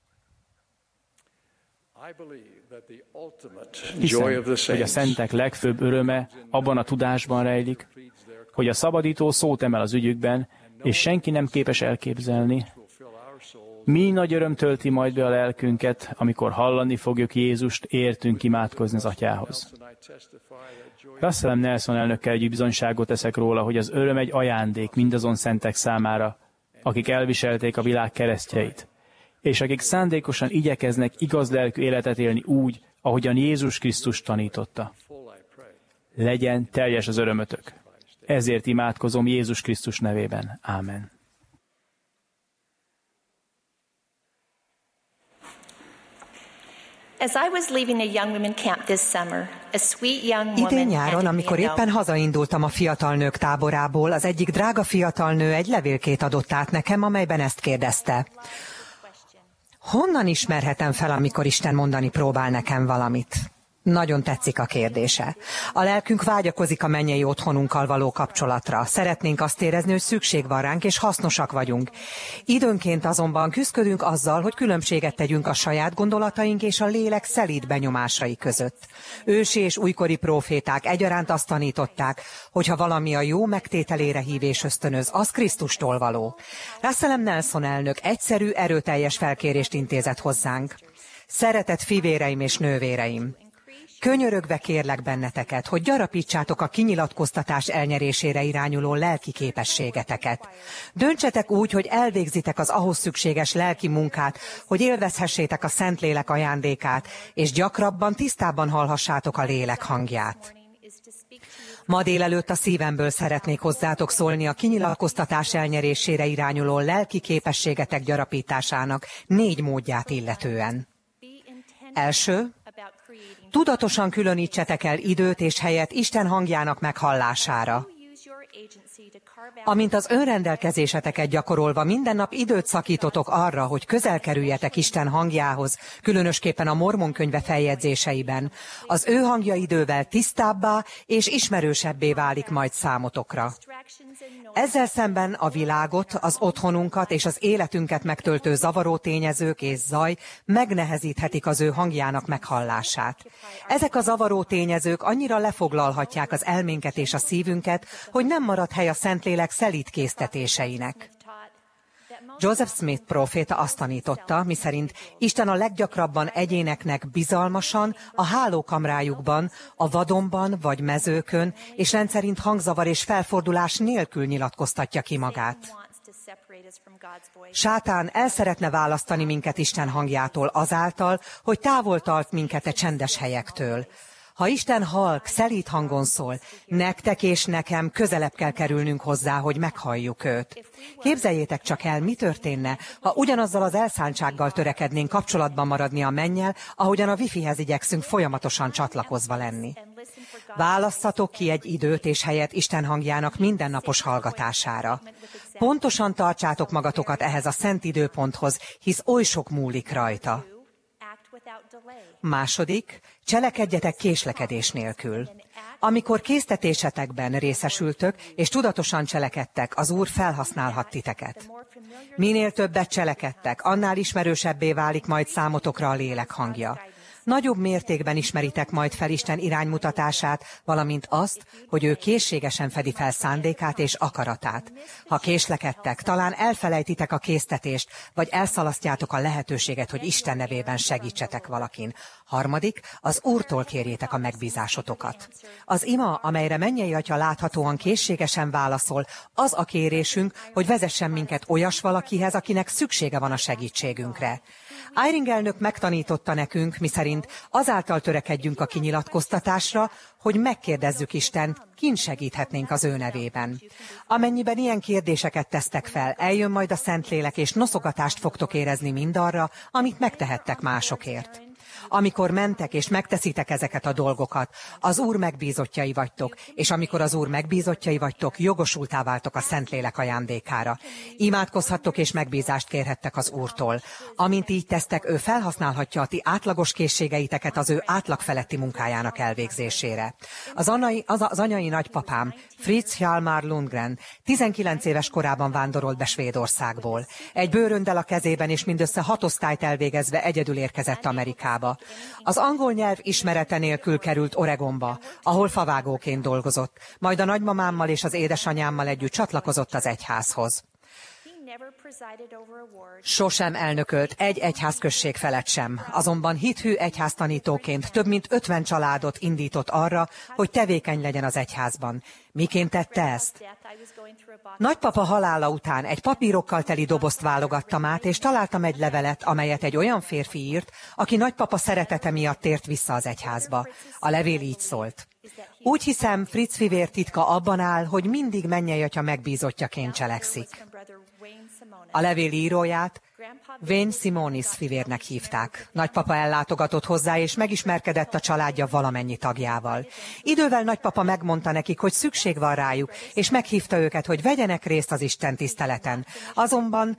Hiszem, hogy a szentek legfőbb öröme abban a tudásban rejlik, hogy a szabadító szót emel az ügyükben, és senki nem képes elképzelni, mi nagy öröm tölti majd be a lelkünket, amikor hallani fogjuk Jézust értünk imádkozni az Atyához. Russell M. Nelson elnökkel együtt bizonyságot teszek róla, hogy az öröm egy ajándék mindazon szentek számára, akik elviselték a világ keresztjeit, és akik szándékosan igyekeznek igaz lelkű életet élni úgy, ahogyan Jézus Krisztus tanította. Legyen teljes az örömötök. Ezért imádkozom Jézus Krisztus nevében. Ámen. Idén nyáron, amikor éppen hazaindultam a fiatalnők táborából, az egyik drága fiatalnő egy levélkét adott át nekem, amelyben ezt kérdezte. Honnan ismerhetem fel, amikor Isten mondani próbál nekem valamit? Nagyon tetszik a kérdése. A lelkünk vágyakozik a mennyei otthonunkkal való kapcsolatra. Szeretnénk azt érezni, hogy szükség van ránk, és hasznosak vagyunk. Időnként azonban küzdködünk azzal, hogy különbséget tegyünk a saját gondolataink és a lélek szelíd benyomásai között. Ősi és újkori próféták egyaránt azt tanították, hogy ha valami a jó megtételére hív és ösztönöz, az Krisztustól való. Russell M. Nelson elnök egyszerű, erőteljes felkérést intézett hozzánk. Szeretett fivéreim és nővéreim! Könyörögve kérlek benneteket, hogy gyarapítsátok a kinyilatkoztatás elnyerésére irányuló lelki képességeteket. Döntsetek úgy, hogy elvégzitek az ahhoz szükséges lelki munkát, hogy élvezhessétek a Szentlélek ajándékát, és gyakrabban, tisztábban hallhassátok a lélek hangját. Ma délelőtt a szívemből szeretnék hozzátok szólni a kinyilatkoztatás elnyerésére irányuló lelki képességetek gyarapításának 4 módját illetően. Első, tudatosan különítsetek el időt és helyet Isten hangjának meghallására. Amint az önrendelkezéseteket gyakorolva minden nap időt szakítotok arra, hogy közel kerüljetek Isten hangjához, különösképpen a Mormon könyve feljegyzéseiben, az ő hangja idővel tisztábbá és ismerősebbé válik majd számotokra. Ezzel szemben a világot, az otthonunkat és az életünket megtöltő zavaró tényezők és zaj megnehezíthetik az ő hangjának meghallását. Ezek a zavaró tényezők annyira lefoglalhatják az elménket és a szívünket, hogy nem marad hely a Szentlélek szelíd késztetéseinek. Joseph Smith próféta azt tanította, miszerint Isten a leggyakrabban egyéneknek bizalmasan, a hálókamrájukban, a vadonban vagy mezőkön, és rendszerint hangzavar és felfordulás nélkül nyilatkoztatja ki magát. Sátán el szeretne választani minket Isten hangjától azáltal, hogy távol tart minket a csendes helyektől. Ha Isten halk, szelíd hangon szól, nektek és nekem közelebb kell kerülnünk hozzá, hogy meghalljuk őt. Képzeljétek csak el, mi történne, ha ugyanazzal az elszántsággal törekednénk kapcsolatban maradni a mennyel, ahogyan a wifihez igyekszünk folyamatosan csatlakozva lenni. Válasszatok ki egy időt és helyet Isten hangjának mindennapos hallgatására. Pontosan tartsátok magatokat ehhez a szent időponthoz, hisz oly sok múlik rajta. Második, cselekedjetek késlekedés nélkül. Amikor késztetésetekben részesültök, és tudatosan cselekedtek, az Úr felhasználhat titeket. Minél többet cselekedtek, annál ismerősebbé válik majd számotokra a lélek hangja. Nagyobb mértékben ismeritek majd fel Isten iránymutatását, valamint azt, hogy ő készségesen fedi fel szándékát és akaratát. Ha késlekedtek, talán elfelejtitek a késztetést, vagy elszalasztjátok a lehetőséget, hogy Isten nevében segítsetek valakin. Harmadik, az Úrtól kérjétek a megbízásotokat. Az ima, amelyre mennyei Atya láthatóan készségesen válaszol, az a kérésünk, hogy vezessen minket olyas valakihez, akinek szüksége van a segítségünkre. Eyring elnök megtanította nekünk, miszerint azáltal törekedjünk a kinyilatkoztatásra, hogy megkérdezzük Istent, kin segíthetnénk az ő nevében. Amennyiben ilyen kérdéseket tesztek fel, eljön majd a Szentlélek, és noszogatást fogtok érezni mindarra, amit megtehettek másokért. Amikor mentek és megteszitek ezeket a dolgokat, az Úr megbízottjai vagytok, és amikor az Úr megbízottjai vagytok, jogosultá váltok a Szentlélek ajándékára. Imádkozhattok és megbízást kérhettek az Úrtól. Amint így tesztek, ő felhasználhatja a ti átlagos készségeiteket az ő átlagfeletti munkájának elvégzésére. Az anyai nagypapám, Fritz Hjalmar Lundgren 19 éves korában vándorolt be Svédországból. Egy bőröndel a kezében és mindössze 6 osztályt elvégezve egyedül érkezett Amerikába. Az angol nyelv ismerete nélkül került Oregonba, ahol favágóként dolgozott, majd a nagymamámmal és az édesanyámmal együtt csatlakozott az egyházhoz. Sosem elnökölt egy egyházközség felett sem, azonban hithű egyháztanítóként több mint 50 családot indított arra, hogy tevékeny legyen az egyházban. Miként tette ezt? Nagypapa halála után egy papírokkal teli dobozt válogattam át, és találtam egy levelet, amelyet egy olyan férfi írt, aki nagypapa szeretete miatt tért vissza az egyházba. A levél így szólt. Úgy hiszem, Fritz fivér titka abban áll, hogy mindig mennyei Atya megbízottjaként cselekszik. A levél íróját Wayne Simonis fivérnek hívták. Nagypapa ellátogatott hozzá, és megismerkedett a családja valamennyi tagjával. Idővel nagypapa megmondta nekik, hogy szükség van rájuk, és meghívta őket, hogy vegyenek részt az Isten tiszteleten. Azonban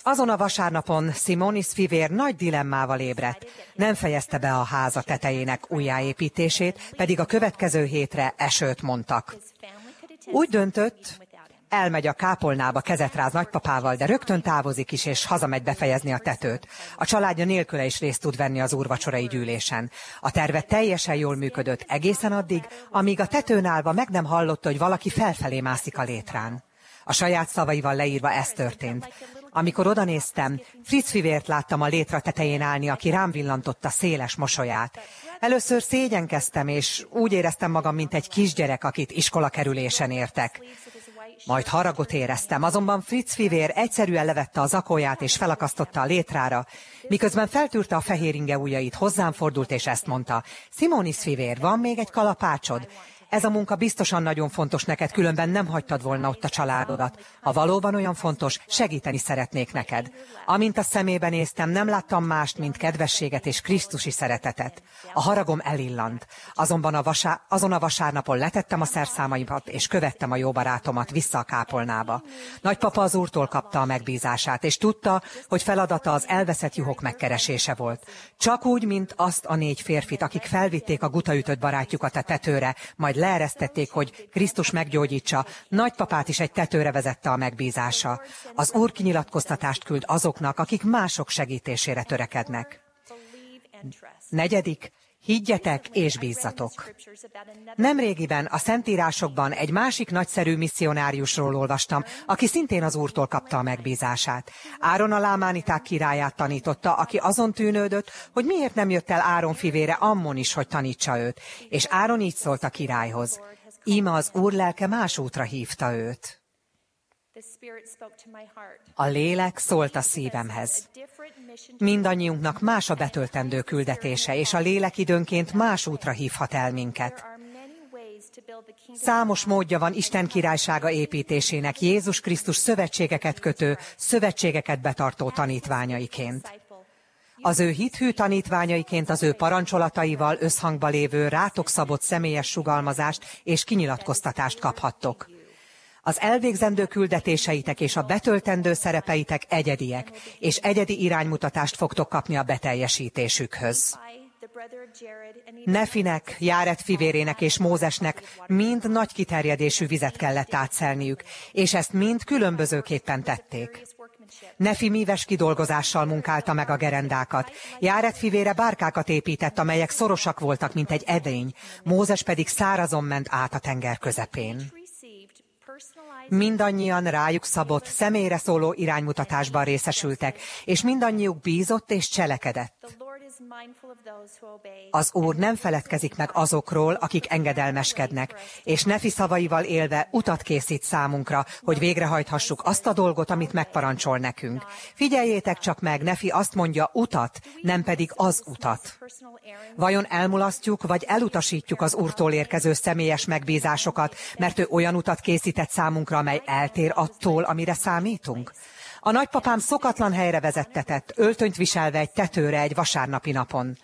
Azon a vasárnapon Simonis fivér nagy dilemmával ébredt. Nem fejezte be a háza tetejének újjáépítését, pedig a következő hétre esőt mondtak. Úgy döntött, elmegy a kápolnába, kezet ráz nagypapával, de rögtön távozik is, és hazamegy befejezni a tetőt. A családja nélküle is részt tud venni az úrvacsorai gyűlésen. A terve teljesen jól működött egészen addig, amíg a tetőn állva meg nem hallotta, hogy valaki felfelé mászik a létrán. A saját szavaival leírva ez történt. Amikor odanéztem, Fritz fivért láttam a létra tetején állni, aki rám villantotta széles mosolyát. Először szégyenkeztem, és úgy éreztem magam, mint egy kisgyerek, akit iskolakerülésen értek. Majd haragot éreztem, azonban Fritz fivér egyszerűen levette a zakóját és felakasztotta a létrára, miközben feltűrte a fehér inge ujjait, hozzám fordult és ezt mondta: Simonis fivér, van még egy kalapácsod? Ez a munka biztosan nagyon fontos neked, különben nem hagytad volna ott a családodat. Ha valóban olyan fontos, segíteni szeretnék neked. Amint a szemébe néztem, nem láttam mást, mint kedvességet és krisztusi szeretetet. A haragom elillant. Azonban azon a vasárnapon letettem a szerszámaimat, és követtem a jó barátomat vissza a kápolnába. Nagypapa az úrtól kapta a megbízását, és tudta, hogy feladata az elveszett juhok megkeresése volt. Csak úgy, mint azt a 4 férfit, akik felvitték a gutaütött barátjukat a tetőre, majd leeresztették, hogy Krisztus meggyógyítsa, nagypapát is egy tetőre vezette a megbízása. Az Úr kinyilatkoztatást küld azoknak, akik mások segítésére törekednek. 4. Higgyetek és bízzatok. Nemrégiben a Szentírásokban egy másik nagyszerű misszionáriusról olvastam, aki szintén az Úrtól kapta a megbízását. Áron a lámániták királyát tanította, aki azon tűnődött, hogy miért nem jött el Áron fivére Ammon is, hogy tanítsa őt. És Áron így szólt a királyhoz: íme az Úr lelke más útra hívta őt. A lélek szólt a szívemhez. Mindannyiunknak más a betöltendő küldetése, és a lélek időnként más útra hívhat el minket. Számos módja van Isten királysága építésének, Jézus Krisztus szövetségeket kötő, szövetségeket betartó tanítványaiként. Az ő hithű tanítványaiként az ő parancsolataival összhangba lévő, rátok szabott személyes sugalmazást és kinyilatkoztatást kaphattok. Az elvégzendő küldetéseitek és a betöltendő szerepeitek egyediek, és egyedi iránymutatást fogtok kapni a beteljesítésükhöz. Nefinek, Járed fivérének és Mózesnek mind nagy kiterjedésű vizet kellett átszelniük, és ezt mind különbözőképpen tették. Nefi míves kidolgozással munkálta meg a gerendákat. Járed fivére bárkákat épített, amelyek szorosak voltak, mint egy edény, Mózes pedig szárazon ment át a tenger közepén. Mindannyian rájuk szabott, személyre szóló iránymutatásban részesültek, és mindannyiuk bízott és cselekedett. Az Úr nem feledkezik meg azokról, akik engedelmeskednek, és Nefi szavaival élve utat készít számunkra, hogy végrehajthassuk azt a dolgot, amit megparancsol nekünk. Figyeljétek csak meg, Nefi azt mondja, utat, nem pedig az utat. Vajon elmulasztjuk, vagy elutasítjuk az Úrtól érkező személyes megbízásokat, mert ő olyan utat készített számunkra, amely eltér attól, amire számítunk? A nagypapám szokatlan helyre vezettetett, öltönyt viselve egy tetőre egy vasárnapi napon.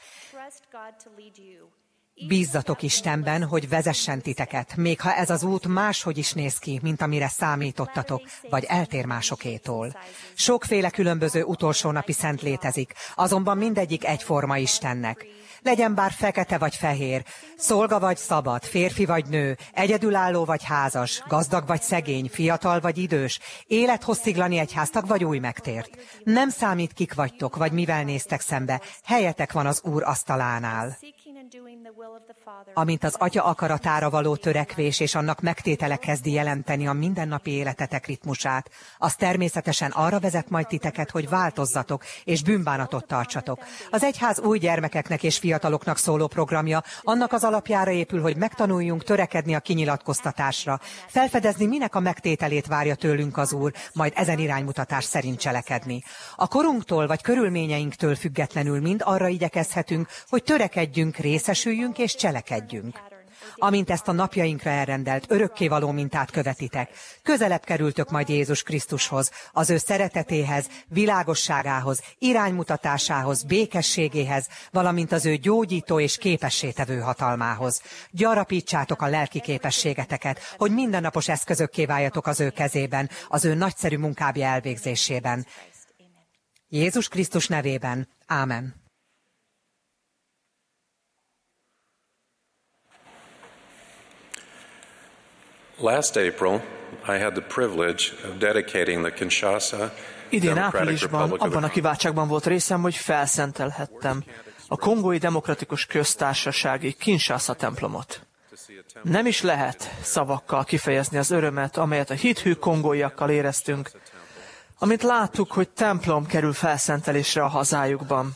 Bízzatok Istenben, hogy vezessen titeket, még ha ez az út máshogy is néz ki, mint amire számítottatok, vagy eltér másokétól. Sokféle különböző utolsó napi szent létezik, azonban mindegyik egyforma Istennek. Legyen bár fekete vagy fehér, szolga vagy szabad, férfi vagy nő, egyedülálló vagy házas, gazdag vagy szegény, fiatal vagy idős, élethossziglani egyháztag vagy új megtért. Nem számít, kik vagytok, vagy mivel néztek szembe, helyetek van az Úr asztalánál. Amint az Atya akaratára való törekvés és annak megtétele kezdi jelenteni a mindennapi életetek ritmusát, az természetesen arra vezet majd titeket, hogy változzatok és bűnbánatot tartsatok. Az egyház új gyermekeknek és fiataloknak szóló programja annak az alapjára épül, hogy megtanuljunk törekedni a kinyilatkoztatásra, felfedezni, minek a megtételét várja tőlünk az Úr, majd ezen iránymutatás szerint cselekedni. A korunktól vagy körülményeinktől függetlenül mind arra igyekezhetünk, hogy törekedjünk, részesüljünk és cselekedjünk. Amint ezt a napjainkra elrendelt, örökkévaló mintát követitek, közelebb kerültök majd Jézus Krisztushoz, az ő szeretetéhez, világosságához, iránymutatásához, békességéhez, valamint az ő gyógyító és képessétevő hatalmához. Gyarapítsátok a lelki képességeteket, hogy mindennapos eszközökké váljatok az ő kezében, az ő nagyszerű munkája elvégzésében. Jézus Krisztus nevében. Ámen. Last April, I had the privilege of dedicating the Kinshasa Idén áprilisban abban a kiváltságban volt részem, hogy felszentelhettem a Kongói Demokratikus Köztársasági Kinshasa templomot. Nem is lehet szavakkal kifejezni az örömet, amelyet a hithű kongóiakkal éreztünk, amint láttuk, hogy templom kerül felszentelésre a hazájukban.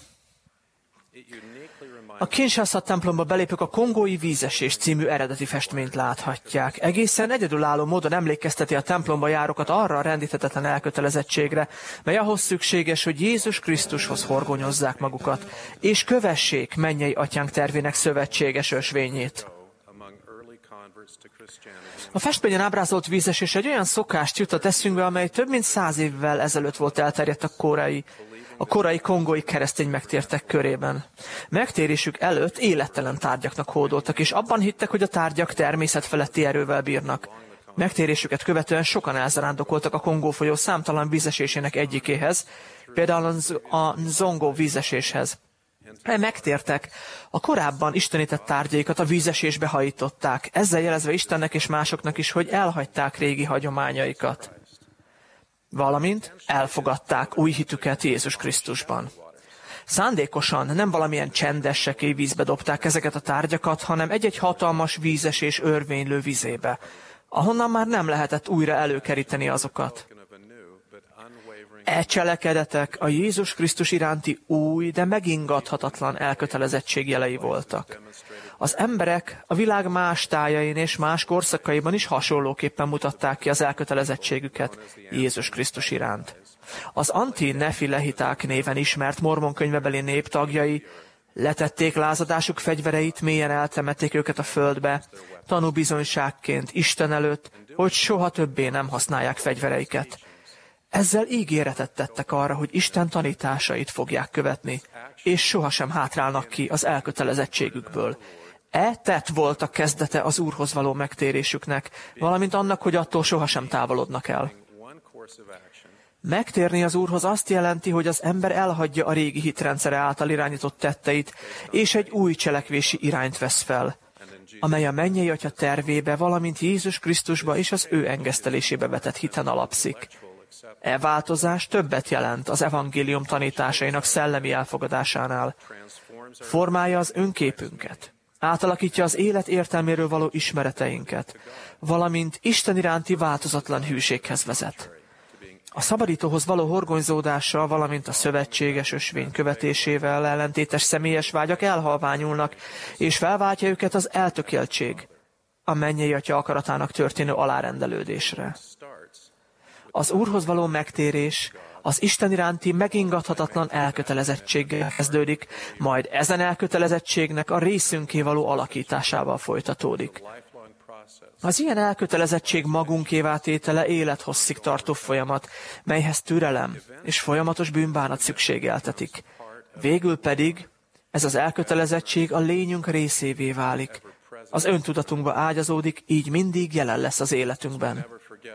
A Kinshasa templomba belépők a Kongói Vízesés című eredeti festményt láthatják. Egészen egyedülálló módon emlékezteti a templomba járókat arra a rendíthetetlen elkötelezettségre, mely ahhoz szükséges, hogy Jézus Krisztushoz horgonyozzák magukat, és kövessék mennyei atyánk tervének szövetséges ösvényét. A festményen ábrázolt vízesés egy olyan szokást jutott eszünkbe, amely több mint 100 évvel ezelőtt volt elterjedt a korai kongói keresztény megtértek körében. Megtérésük előtt élettelen tárgyaknak hódoltak, és abban hittek, hogy a tárgyak természetfeletti erővel bírnak. Megtérésüket követően sokan elzarándokoltak a Kongó folyó számtalan vízesésének egyikéhez, például a Nzongo vízeséshez. Megtértek, a korábban istenített tárgyaikat a vízesésbe hajították, ezzel jelezve Istennek és másoknak is, hogy elhagyták régi hagyományaikat. Valamint elfogadták új hitüket Jézus Krisztusban. Szándékosan nem valamilyen csendes, sekély vízbe dobták ezeket a tárgyakat, hanem egy-egy hatalmas vízesés örvénylő vizébe, ahonnan már nem lehetett újra előkeríteni azokat. E cselekedetek a Jézus Krisztus iránti új, de megingathatatlan elkötelezettség jelei voltak. Az emberek a világ más tájain és más korszakaiban is hasonlóképpen mutatták ki az elkötelezettségüket Jézus Krisztus iránt. Az anti-nefilehiták néven ismert mormonkönyvebeli nép tagjai letették lázadásuk fegyvereit, mélyen eltemették őket a földbe, tanúbizonyságként Isten előtt, hogy soha többé nem használják fegyvereiket. Ezzel ígéretet tettek arra, hogy Isten tanításait fogják követni, és sohasem hátrálnak ki az elkötelezettségükből. E tett volt a kezdete az Úrhoz való megtérésüknek, valamint annak, hogy attól sohasem távolodnak el. Megtérni az Úrhoz azt jelenti, hogy az ember elhagyja a régi hitrendszere által irányított tetteit, és egy új cselekvési irányt vesz fel, amely a mennyei Atya tervébe, valamint Jézus Krisztusba és az ő engesztelésébe vetett hiten alapszik. E változás többet jelent az evangélium tanításainak szellemi elfogadásánál. Formálja az önképünket, átalakítja az élet értelméről való ismereteinket, valamint Isten iránti változatlan hűséghez vezet. A szabadítóhoz való horgonyzódással, valamint a szövetséges ösvény követésével ellentétes személyes vágyak elhalványulnak, és felváltja őket az eltökéltség, a mennyei Atya akaratának történő alárendelődésre. Az Úrhoz való megtérés az Isten iránti megingathatatlan elkötelezettséggel kezdődik, majd ezen elkötelezettségnek a részünké való alakításával folytatódik. Az ilyen elkötelezettség magunkévá tétele élethosszig tartó folyamat, melyhez türelem és folyamatos bűnbánat szükségeltetik. Végül pedig ez az elkötelezettség a lényünk részévé válik. Az öntudatunkba ágyazódik, így mindig jelen lesz az életünkben.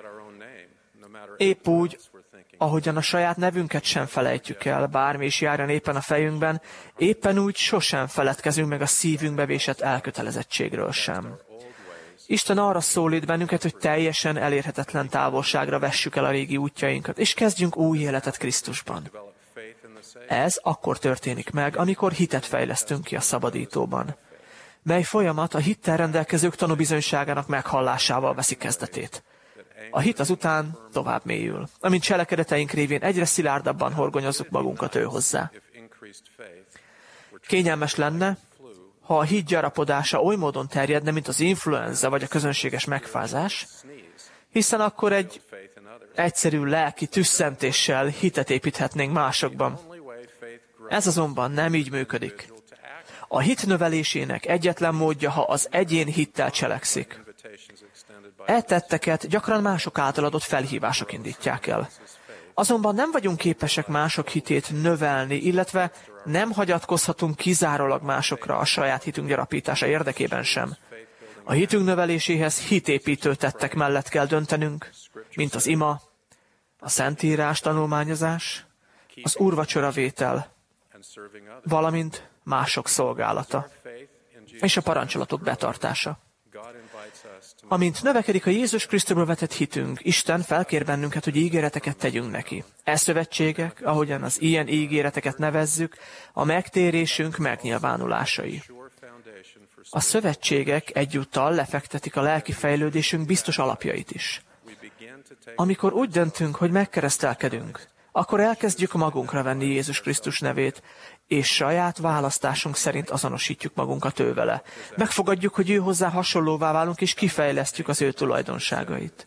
Épp úgy, ahogyan a saját nevünket sem felejtjük el, bármi is járjon éppen a fejünkben, éppen úgy sosem feledkezünk meg a szívünkbe vésett elkötelezettségről sem. Isten arra szólít bennünket, hogy teljesen elérhetetlen távolságra vessük el a régi útjainkat, és kezdjünk új életet Krisztusban. Ez akkor történik meg, amikor hitet fejlesztünk ki a szabadítóban, mely folyamat a hittel rendelkezők tanúbizonyságának meghallásával veszi kezdetét. A hit azután tovább mélyül, amint cselekedeteink révén egyre szilárdabban horgonyozzuk magunkat ő hozzá. Kényelmes lenne, ha a hit gyarapodása oly módon terjedne, mint az influenza vagy a közönséges megfázás, hiszen akkor egy egyszerű lelki tüsszentéssel hitet építhetnénk másokban. Ez azonban nem így működik. A hit növelésének egyetlen módja, ha az egyén hittel cselekszik. E tetteket gyakran mások által adott felhívások indítják el. Azonban nem vagyunk képesek mások hitét növelni, illetve nem hagyatkozhatunk kizárólag másokra a saját hitünk gyarapítása érdekében sem. A hitünk növeléséhez hitépítő tettek mellett kell döntenünk, mint az ima, a Szentírás tanulmányozás, az úrvacsoravétel, valamint mások szolgálata, és a parancsolatok betartása. Amint növekedik a Jézus Krisztusba vetett hitünk, Isten felkér bennünket, hogy ígéreteket tegyünk neki. Szövetségek, ahogyan az ilyen ígéreteket nevezzük, a megtérésünk megnyilvánulásai. A szövetségek egyúttal lefektetik a lelki fejlődésünk biztos alapjait is. Amikor úgy döntünk, hogy megkeresztelkedünk, akkor elkezdjük magunkra venni Jézus Krisztus nevét, és saját választásunk szerint azonosítjuk magunkat ő vele. Megfogadjuk, hogy ő hozzá hasonlóvá válunk, és kifejlesztjük az ő tulajdonságait.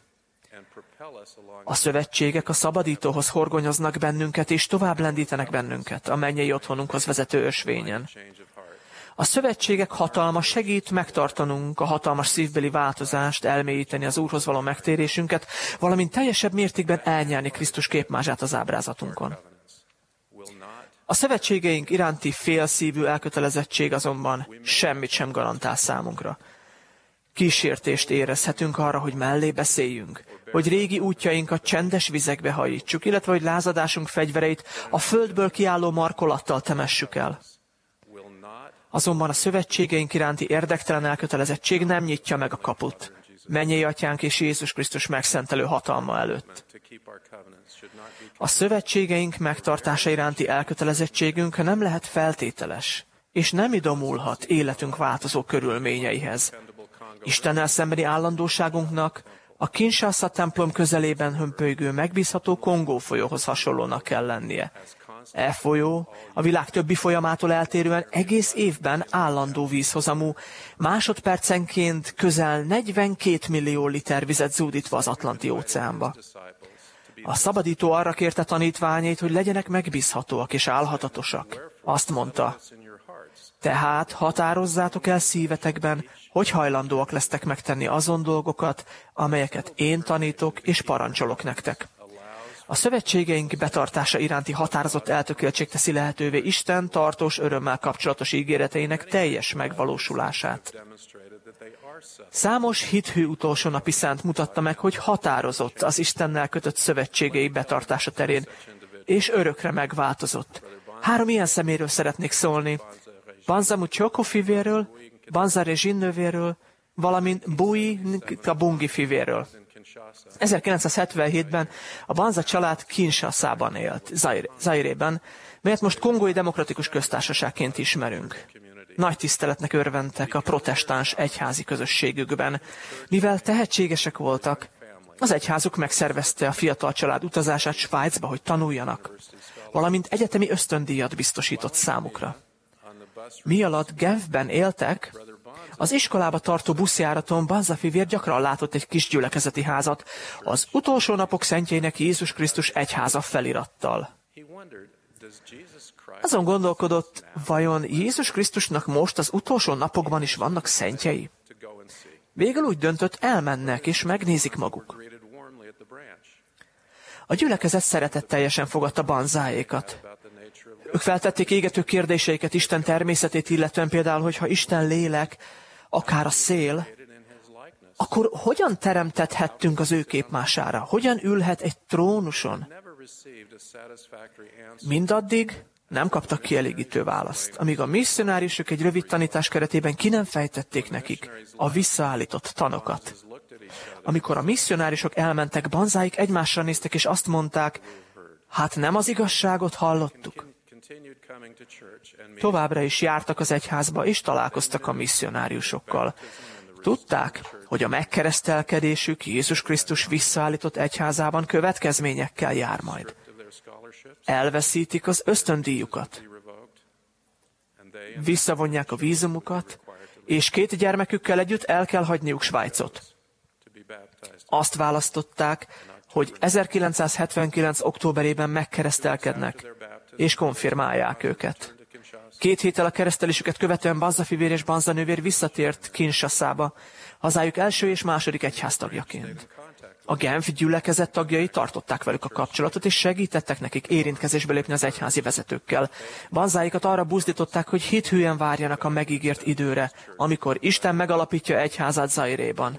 A szövetségek a szabadítóhoz horgonyoznak bennünket, és tovább lendítenek bennünket a mennyei otthonunkhoz vezető ösvényen. A szövetségek hatalma segít megtartanunk a hatalmas szívbeli változást, elmélyíteni az Úrhoz való megtérésünket, valamint teljesebb mértékben elnyerni Krisztus képmázsát az ábrázatunkon. A szövetségeink iránti félszívű elkötelezettség azonban semmit sem garantál számunkra. Kísértést érezhetünk arra, hogy mellé beszéljünk, hogy régi útjainkat csendes vizekbe hajítsuk, illetve hogy lázadásunk fegyvereit a földből kiálló markolattal temessük el. Azonban a szövetségeink iránti érdektelen elkötelezettség nem nyitja meg a kaput mennyei atyánk és Jézus Krisztus megszentelő hatalma előtt. A szövetségeink megtartása iránti elkötelezettségünk nem lehet feltételes, és nem idomulhat életünk változó körülményeihez. Istennel szembeni állandóságunknak a Kinshasa templom közelében hömpölygő, megbízható Kongó folyóhoz hasonlónak kell lennie. E folyó a világ többi folyamától eltérően egész évben állandó vízhozamú, másodpercenként közel 42 millió liter vizet zúdítva az Atlanti-óceánba. A szabadító arra kérte tanítványait, hogy legyenek megbízhatóak és álhatatosak. Azt mondta, tehát határozzátok el szívetekben, hogy hajlandóak lesztek megtenni azon dolgokat, amelyeket én tanítok és parancsolok nektek. A szövetségeink betartása iránti határozott eltökéltség teszi lehetővé Isten tartós örömmel kapcsolatos ígéreteinek teljes megvalósulását. Számos hithű utolsó napi szánt mutatta meg, hogy határozott az Istennel kötött szövetségei betartása terén, és örökre megváltozott. 3 ilyen szeméről szeretnék szólni. Banza Mutyoko fivéről, Banza Regine nővéről, valamint Bui Kabungi fivéről. 1977-ben a Banza család Kinshasa-ban élt, Zairében, melyet most Kongói Demokratikus Köztársaságként ismerünk. Nagy tiszteletnek örventek a protestáns egyházi közösségükben. Mivel tehetségesek voltak, az egyházuk megszervezte a fiatal család utazását Svájcba, hogy tanuljanak, valamint egyetemi ösztöndíjat biztosított számukra. Mi alatt Genfben éltek, az iskolába tartó buszjáraton Banza fivér gyakran látott egy kis gyülekezeti házat, az utolsó napok szentjeinek Jézus Krisztus egyháza felirattal. Azon gondolkodott, vajon Jézus Krisztusnak most az utolsó napokban is vannak szentjei? Végül úgy döntött, elmennek és megnézik maguk. A gyülekezet szeretetteljesen fogadta Banzáékat. Ők feltették égető kérdéseiket Isten természetét illetően, például, hogyha Isten lélek, akár a szél, akkor hogyan teremtethettünk az ő képmására? Hogyan ülhet egy trónuson? Mindaddig nem kaptak kielégítő választ, amíg a misszionáriusok egy rövid tanítás keretében ki nem fejtették nekik a visszaállított tanokat. Amikor a misszionáriusok elmentek, Banzáik egymásra néztek, és azt mondták, hát nem az igazságot hallottuk. Továbbra is jártak az egyházba, és találkoztak a misszionáriusokkal. Tudták, hogy a megkeresztelkedésük Jézus Krisztus visszaállított egyházában következményekkel jár majd. Elveszítik az ösztöndíjukat, visszavonják a vízumukat, és 2 gyermekükkel együtt el kell hagyniuk Svájcot. Azt választották, hogy 1979. októberében megkeresztelkednek, és konfirmálják őket. 2 héttel a keresztelésüket követően Banza fivér és Banza nővér visszatért Kinshasába, hazájuk első és második egyháztagjaként. A Genf gyülekezet tagjai tartották velük a kapcsolatot, és segítettek nekik érintkezésbe lépni az egyházi vezetőkkel. Banzáikat arra buzdították, hogy hithűen várjanak a megígért időre, amikor Isten megalapítja egyházát Zairéban.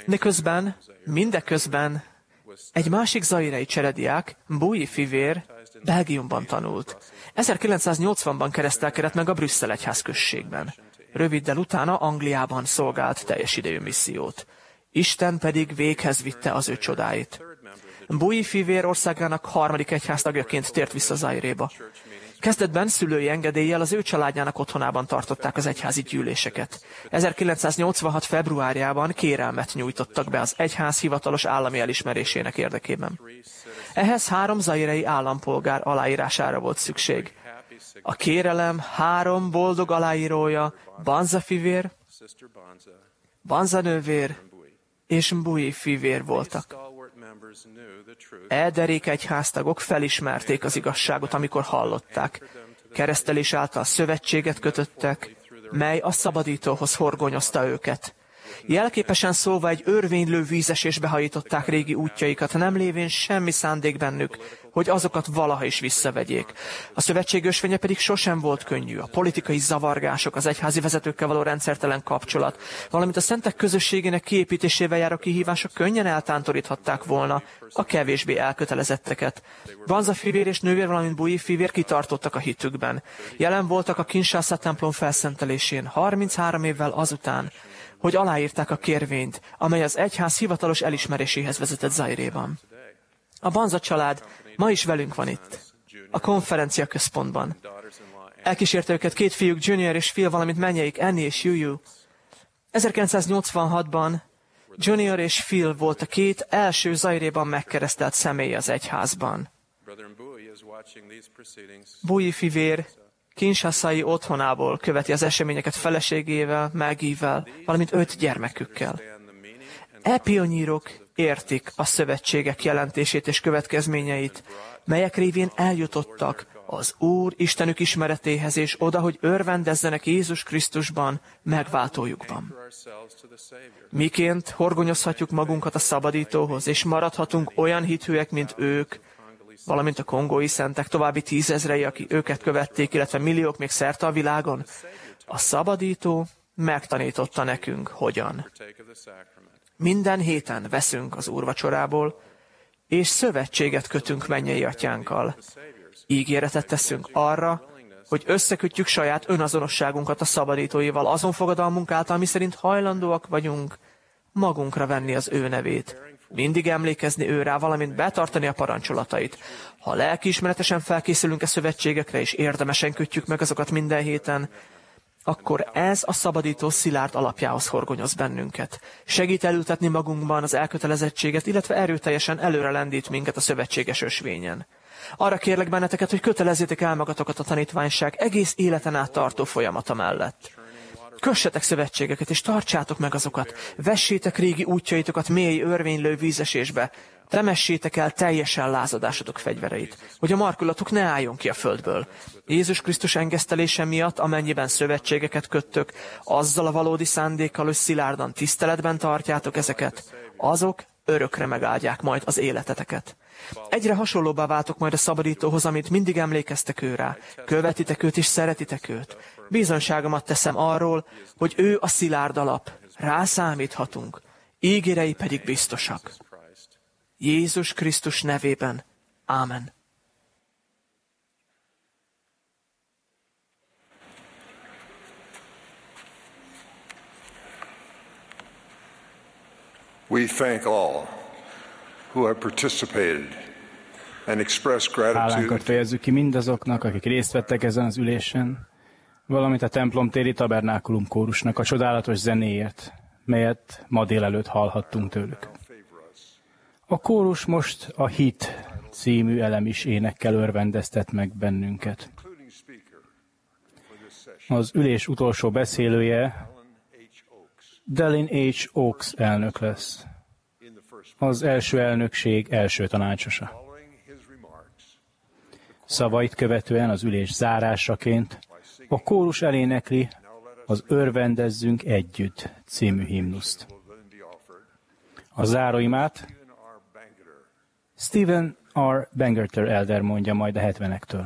Mindeközben egy másik zairei cserediák, Bui fivér, Belgiumban tanult. 1980-ban keresztelkedett meg a Brüsszel egyházközségben. Röviddel utána Angliában szolgált teljes idejű missziót. Isten pedig véghez vitte az ő csodáit. Mbui fivér országának harmadik egyháztagjaként tért vissza Zairéba. Kezdetben szülői engedéllyel az ő családjának otthonában tartották az egyházi gyűléseket. 1986. februárjában kérelmet nyújtottak be az egyház hivatalos állami elismerésének érdekében. Ehhez 3 zairei állampolgár aláírására volt szükség. A kérelem 3 boldog aláírója, Banza fivér, Banza nővér és Mbui fivér voltak. Derék egyháztagok felismerték az igazságot, amikor hallották. Keresztelés által szövetséget kötöttek, mely a szabadítóhoz horgonyozta őket. Jelképesen szólva egy örvénylő vízesésbe hajították régi útjaikat, nem lévén semmi szándék bennük, hogy azokat valaha is visszavegyék. A szövetség ösvénye pedig sosem volt könnyű. A politikai zavargások, az egyházi vezetőkkel való rendszertelen kapcsolat, valamint a szentek közösségének kiépítésével járó kihívások könnyen eltántoríthatták volna a kevésbé elkötelezetteket. Banza fivér és nővér, valamint Mbui fivér kitartottak a hitükben. Jelen voltak a Kinshasa templom felszentelésén 33 évvel azután, hogy aláírták a kérvényt, amely az egyház hivatalos elismeréséhez vezetett Zairéban. A Banza család ma is velünk van itt, a konferencia központban. Elkísérte őket 2 fiúk, Junior és Phil, valamint mennyeik, Annie és Juju. 1986-ban Junior és Phil volt a 2 első Zairéban megkeresztelt személy az egyházban. Mbui fivér kinshasai otthonából követi az eseményeket feleségével, Maggie-vel, valamint 5 gyermekükkel. Pionírok értik a szövetségek jelentését és következményeit, melyek révén eljutottak az Úr Istenük ismeretéhez, és oda, hogy örvendezzenek Jézus Krisztusban, megváltójukban. Miként horgonyozhatjuk magunkat a szabadítóhoz, és maradhatunk olyan hithűek, mint ők, valamint a kongói szentek további 10 000-ei, akik őket követték, illetve milliók még szerte a világon? A szabadító megtanította nekünk, hogyan. Minden héten veszünk az úrvacsorából, és szövetséget kötünk mennyei atyánkkal. Ígéretet teszünk arra, hogy összekötjük saját önazonosságunkat a szabadítóival, azon fogadalmunk által, miszerint hajlandóak vagyunk magunkra venni az ő nevét. Mindig emlékezni ő rá, valamint betartani a parancsolatait. Ha lelkiismeretesen felkészülünk a szövetségekre, és érdemesen kötjük meg azokat minden héten, akkor ez a szabadító szilárd alapjához horgonyoz bennünket. Segít elültetni magunkban az elkötelezettséget, illetve erőteljesen előre lendít minket a szövetséges ösvényen. Arra kérlek benneteket, hogy kötelezzétek el magatokat a tanítványság egész életen át tartó folyamata mellett. Kössetek szövetségeket, és tartsátok meg azokat. Vessétek régi útjaitokat mély, örvénylő vízesésbe. Temessétek el teljesen lázadásotok fegyvereit, hogy a markulatok ne álljon ki a földből. Jézus Krisztus engesztelése miatt, amennyiben szövetségeket köttök, azzal a valódi szándékkal, hogy szilárdan tiszteletben tartjátok ezeket, azok örökre megáldják majd az életeteket. Egyre hasonlóbbá váltok majd a szabadítóhoz, amit mindig emlékeztek ő rá. Követitek őt és szeretitek őt. Bizonyságomat teszem arról, hogy ő a szilárd alap. Rá számíthatunk. Ígérei pedig biztosak. Jézus Krisztus nevében. Ámen. We thank all who have participated and expressed Hálánkat gratitude fejezzük ki mindazoknak, akik részt vettek ezen az ülésen, valamint a templomtéri tabernákulum kórusnak a csodálatos zenéért, melyet ma délelőtt hallhattunk tőlük. A kórus most a Hit című elemis énekkel örvendeztet meg bennünket. Az ülés utolsó beszélője Dallin H. Oaks elnök lesz, az első elnökség első tanácsosa. Szavait követően az ülés zárásaként a kórus elénekli az Örvendezzünk együtt című himnuszt. A záróimát Stephen R. Bangerter elder mondja majd a 70-ektől.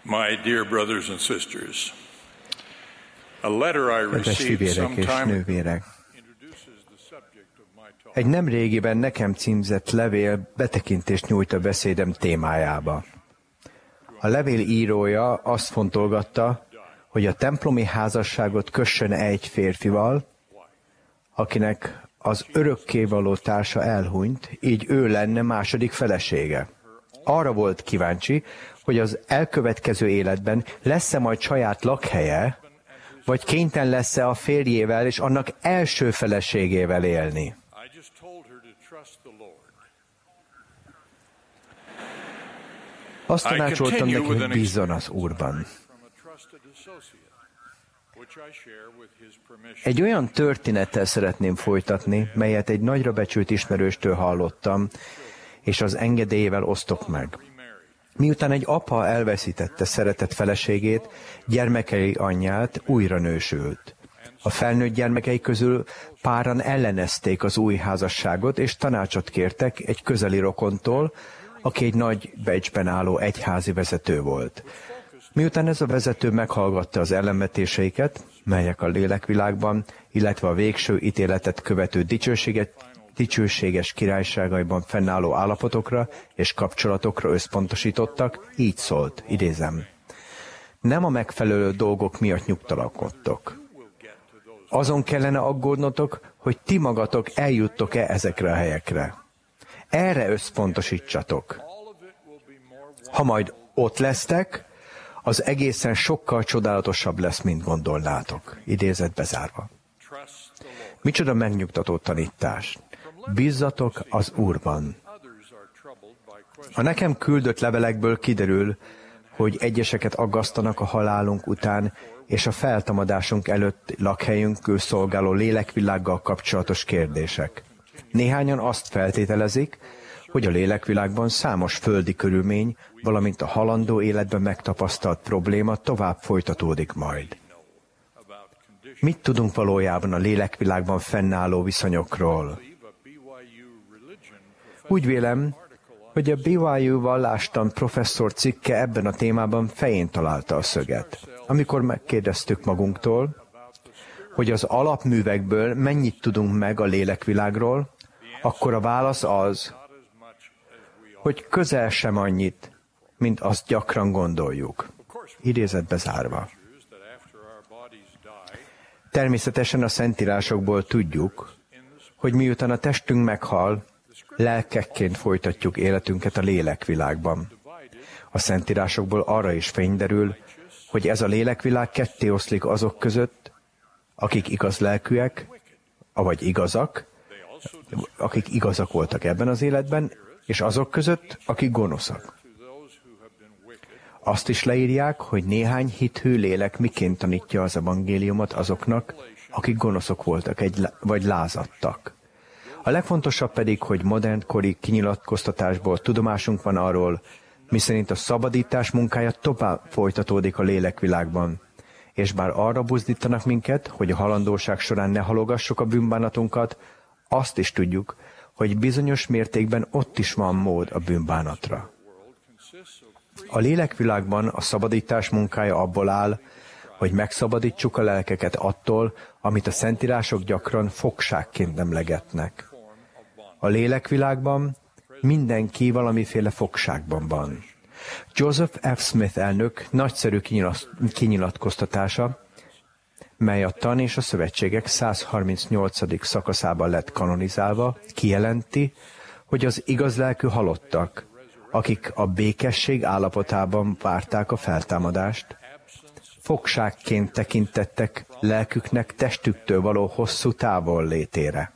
My dear brothers and sisters, a letter I Kedves received fivérek some és time ago nővérek! Egy nemrégiben nekem címzett levél betekintést nyújt a beszédem témájába. A levél írója azt fontolgatta, hogy a templomi házasságot kössön egy férfival, akinek az örökkévaló társa elhunyt, így ő lenne második felesége. Arra volt kíváncsi, hogy az elkövetkező életben lesz-e majd saját lakhelye, vagy kénytelen lesz-e a férjével és annak első feleségével élni. Azt tanácsoltam neki, hogy bízzon az Úrban. Egy olyan történettel szeretném folytatni, melyet egy nagyra becsült ismerőstől hallottam, és az engedélyével osztok meg. Miután egy apa elveszítette szeretett feleségét, gyermekei anyját, újra nősült. A felnőtt gyermekei közül páran ellenezték az új házasságot, és tanácsot kértek egy közeli rokontól, aki egy nagy becsben álló egyházi vezető volt. Miután ez a vezető meghallgatta az ellenvetéseiket, melyek a lélekvilágban, illetve a végső ítéletet követő dicsőséges királyságaiban fennálló állapotokra és kapcsolatokra összpontosítottak, így szólt, idézem: nem a megfelelő dolgok miatt nyugtalakodtok. Azon kellene aggódnotok, hogy ti magatok eljuttok-e ezekre a helyekre. Erre összpontosítsatok. Ha majd ott lesztek, az egészen sokkal csodálatosabb lesz, mint gondolnátok. Idézet bezárva. Micsoda megnyugtató tanítás. Bízzatok az Úrban. A nekem küldött levelekből kiderül, hogy egyeseket aggasztanak a halálunk után és a feltámadásunk előtt lakhelyünkül szolgáló lélekvilággal kapcsolatos kérdések. Néhányan azt feltételezik, hogy a lélekvilágban számos földi körülmény, valamint a halandó életben megtapasztalt probléma tovább folytatódik majd. Mit tudunk valójában a lélekvilágban fennálló viszonyokról? Úgy vélem, hogy a BYU vallástan professzor cikke ebben a témában fején találta a szöget. Amikor megkérdeztük magunktól, hogy az alapművekből mennyit tudunk meg a lélekvilágról, akkor a válasz az, hogy közel sem annyit, mint azt gyakran gondoljuk. Idézet bezárva. Természetesen a szentírásokból tudjuk, hogy miután a testünk meghal, lelkekként folytatjuk életünket a lélekvilágban. A szentírásokból arra is fény derül, hogy ez a lélekvilág ketté oszlik azok között, akik igaz lelkűek, avagy igazak, akik igazak voltak ebben az életben, és azok között, akik gonoszak. Azt is leírják, hogy néhány hithű lélek miként tanítja az evangéliumot azoknak, akik gonoszok voltak vagy lázadtak. A legfontosabb pedig, hogy modern kori kinyilatkoztatásból tudomásunk van arról, miszerint a szabadítás munkája tovább folytatódik a lélekvilágban, és bár arra buzdítanak minket, hogy a halandóság során ne halogassuk a bűnbánatunkat, azt is tudjuk, hogy bizonyos mértékben ott is van mód a bűnbánatra. A lélekvilágban a szabadítás munkája abból áll, hogy megszabadítsuk a lelkeket attól, amit a szentírások gyakran fogságként emlegetnek. A lélekvilágban mindenki valamiféle fogságban van. Joseph F. Smith elnök nagyszerű kinyilatkoztatása, mely a Tan és a Szövetségek 138. szakaszában lett kanonizálva, kijelenti, hogy az igazlelkű halottak, akik a békesség állapotában várták a feltámadást, fogságként tekintettek lelküknek testüktől való hosszú távol létére.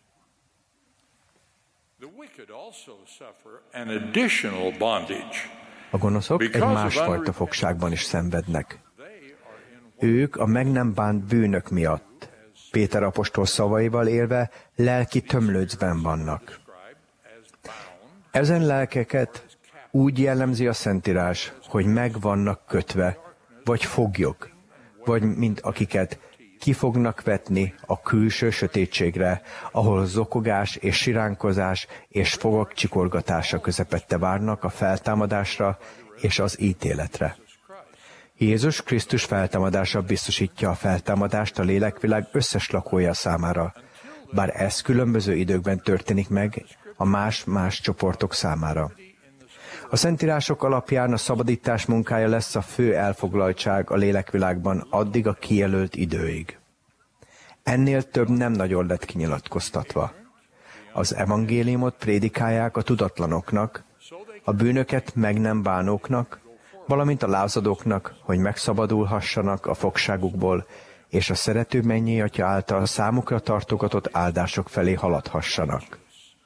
A gonoszok egy másfajta fogságban is szenvednek. Ők a meg nem bánt bűnök miatt, Péter apostol szavaival élve, lelki tömlőcben vannak. Ezen lelkeket úgy jellemzi a Szentírás, hogy meg vannak kötve, vagy foglyok, vagy mint akiket ki fognak vetni a külső sötétségre, ahol zokogás és siránkozás és fogak csikorgatása közepette várnak a feltámadásra és az ítéletre. Jézus Krisztus feltámadása biztosítja a feltámadást a lélekvilág összes lakója számára, bár ez különböző időkben történik meg a más-más csoportok számára. A Szentírások alapján a szabadítás munkája lesz a fő elfoglaltság a lélekvilágban addig a kijelölt időig. Ennél több nem nagyon lett kinyilatkoztatva. Az evangéliumot prédikálják a tudatlanoknak, a bűnöket meg nem bánóknak, valamint a lázadóknak, hogy megszabadulhassanak a fogságukból, és a szerető mennyei Atya által számukra tartogatott áldások felé haladhassanak.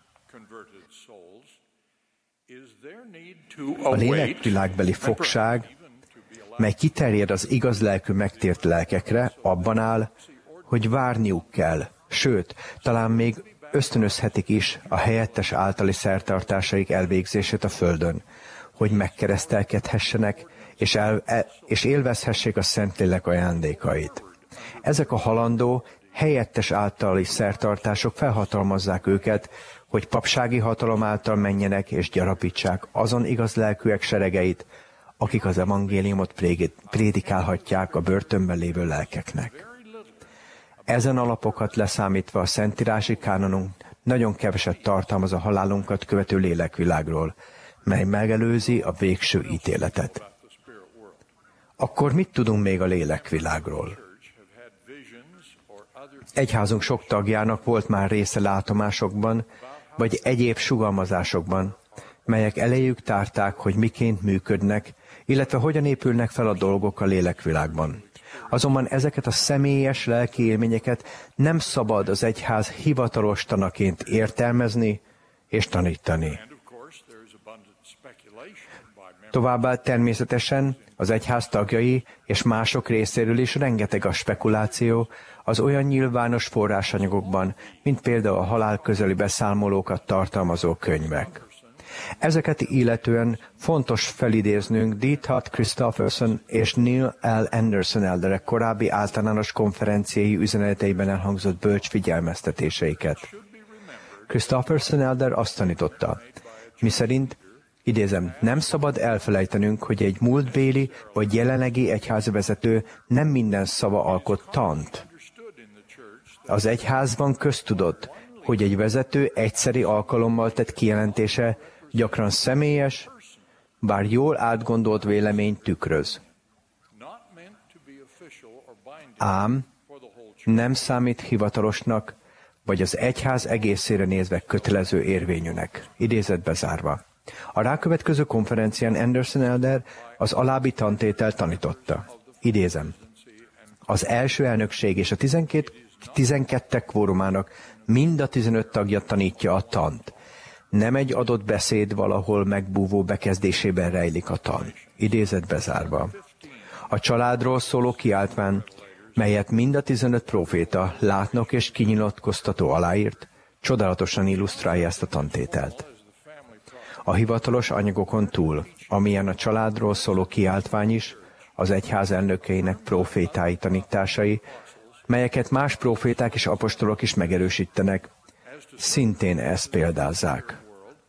A lélekvilágbeli fogság, mely kiterjed az igaz lelkű megtért lelkekre, abban áll, hogy várniuk kell, sőt, talán még ösztönözhetik is a helyettes általi szertartásaik elvégzését a földön, hogy megkeresztelkedhessenek, és élvezhessék a Szentlélek ajándékait. Ezek a halandó, helyettes általi szertartások felhatalmazzák őket, hogy papsági hatalom által menjenek és gyarapítsák azon igaz lelkűek seregeit, akik az evangéliumot prédikálhatják a börtönben lévő lelkeknek. Ezen alapokat leszámítva a szentírási kánonunk nagyon keveset tartalmaz a halálunkat követő lélekvilágról, mely megelőzi a végső ítéletet. Akkor mit tudunk még a lélekvilágról? Egyházunk sok tagjának volt már része látomásokban, vagy egyéb sugalmazásokban, melyek elejük tárták, hogy miként működnek, illetve hogyan épülnek fel a dolgok a lélekvilágban. Azonban ezeket a személyes lelki élményeket nem szabad az egyház hivatalos tanaként értelmezni és tanítani. Továbbá természetesen az egyház tagjai és mások részéről is rengeteg a spekuláció az olyan nyilvános forrásanyagokban, mint például a halál közeli beszámolókat tartalmazó könyvek. Ezeket illetően fontos felidéznünk D. Todd Christofferson és Neil L. Anderson elderek korábbi általános konferenciái üzeneteiben elhangzott bölcs figyelmeztetéseiket. Christofferson elder azt tanította, miszerint, idézem, nem szabad elfelejtenünk, hogy egy múltbéli vagy jelenlegi egyházvezető nem minden szava alkot tant. Az egyházban köztudott, hogy egy vezető egyszeri alkalommal tett kijelentése gyakran személyes, bár jól átgondolt véleményt tükröz. Ám nem számít hivatalosnak, vagy az egyház egészére nézve kötelező érvényűnek. Idézet bezárva. A rákövetkező konferencián Anderson elder az alábbi tantételt tanította. Idézem. Az első elnökség és a 12 kvórumának mind a 15 tagja tanítja a tant. Nem egy adott beszéd valahol megbúvó bekezdésében rejlik a tan. Idézet bezárva. A családról szóló kiáltvány, melyet mind a 15 próféta, látnok és kinyilatkoztató aláírt, csodálatosan illusztrálja ezt a tantételt. A hivatalos anyagokon túl, amilyen a családról szóló kiáltvány is, az egyház elnökeinek prófétái tanításai, melyeket más próféták és apostolok is megerősítenek, szintén ezt példázzák.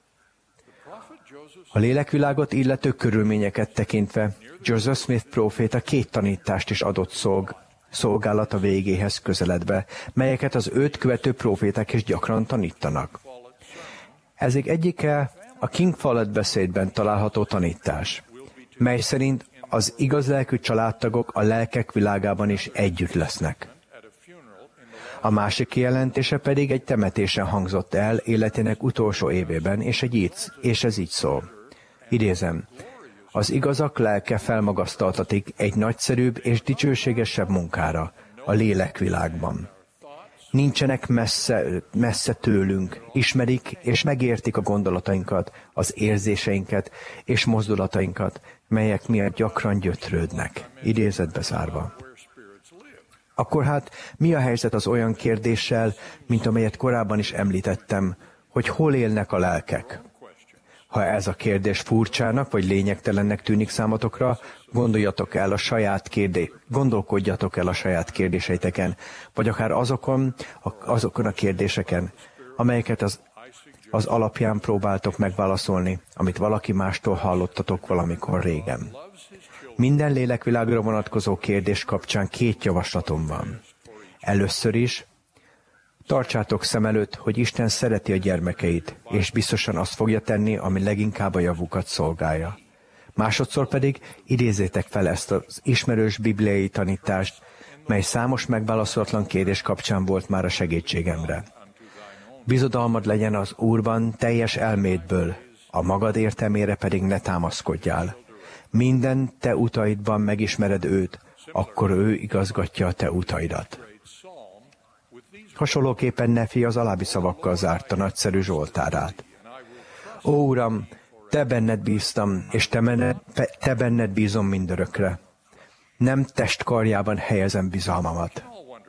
A lélekvilágot illető körülményeket tekintve Joseph Smith próféta 2 tanítást is adott szolgálata végéhez közeledve, melyeket az őt követő próféták is gyakran tanítanak. Ezek egyike a King Follett beszédben található tanítás, mely szerint az igaz lelkű családtagok a lelkek világában is együtt lesznek. A másik kijelentése pedig egy temetésen hangzott el életének utolsó évében, és ez így szól. Idézem, az igazak lelke felmagasztaltatik egy nagyszerűbb és dicsőségesebb munkára a lélekvilágban. Nincsenek messze tőlünk, ismerik és megértik a gondolatainkat, az érzéseinket és mozdulatainkat, melyek miatt gyakran gyötrődnek. Idézet bezárva. Akkor hát mi a helyzet az olyan kérdéssel, mint amelyet korábban is említettem, hogy hol élnek a lelkek? Ha ez a kérdés furcsának vagy lényegtelennek tűnik számotokra, gondolkodjatok el a saját kérdéseiteken, vagy akár azokon a kérdéseken, amelyeket az az alapján próbáltok megválaszolni, amit valaki mástól hallottatok valamikor régen. Minden lélekvilágra vonatkozó kérdés kapcsán 2 javaslatom van. Először is, tartsátok szem előtt, hogy Isten szereti a gyermekeit, és biztosan azt fogja tenni, ami leginkább a javukat szolgálja. Másodszor pedig idézzétek fel ezt az ismerős bibliai tanítást, mely számos megválaszolatlan kérdés kapcsán volt már a segítségemre. Bizodalmad legyen az Úrban teljes elmédből, a magad értelmére pedig ne támaszkodjál. Minden te utaidban megismered őt, akkor ő igazgatja a te utaidat. Hasonlóképpen Nefi az alábbi szavakkal zárta nagyszerű zsoltárát. Ó, Uram, te benned bíztam, és te benned bízom mindörökre. Nem testkarjában helyezem bizalmamat.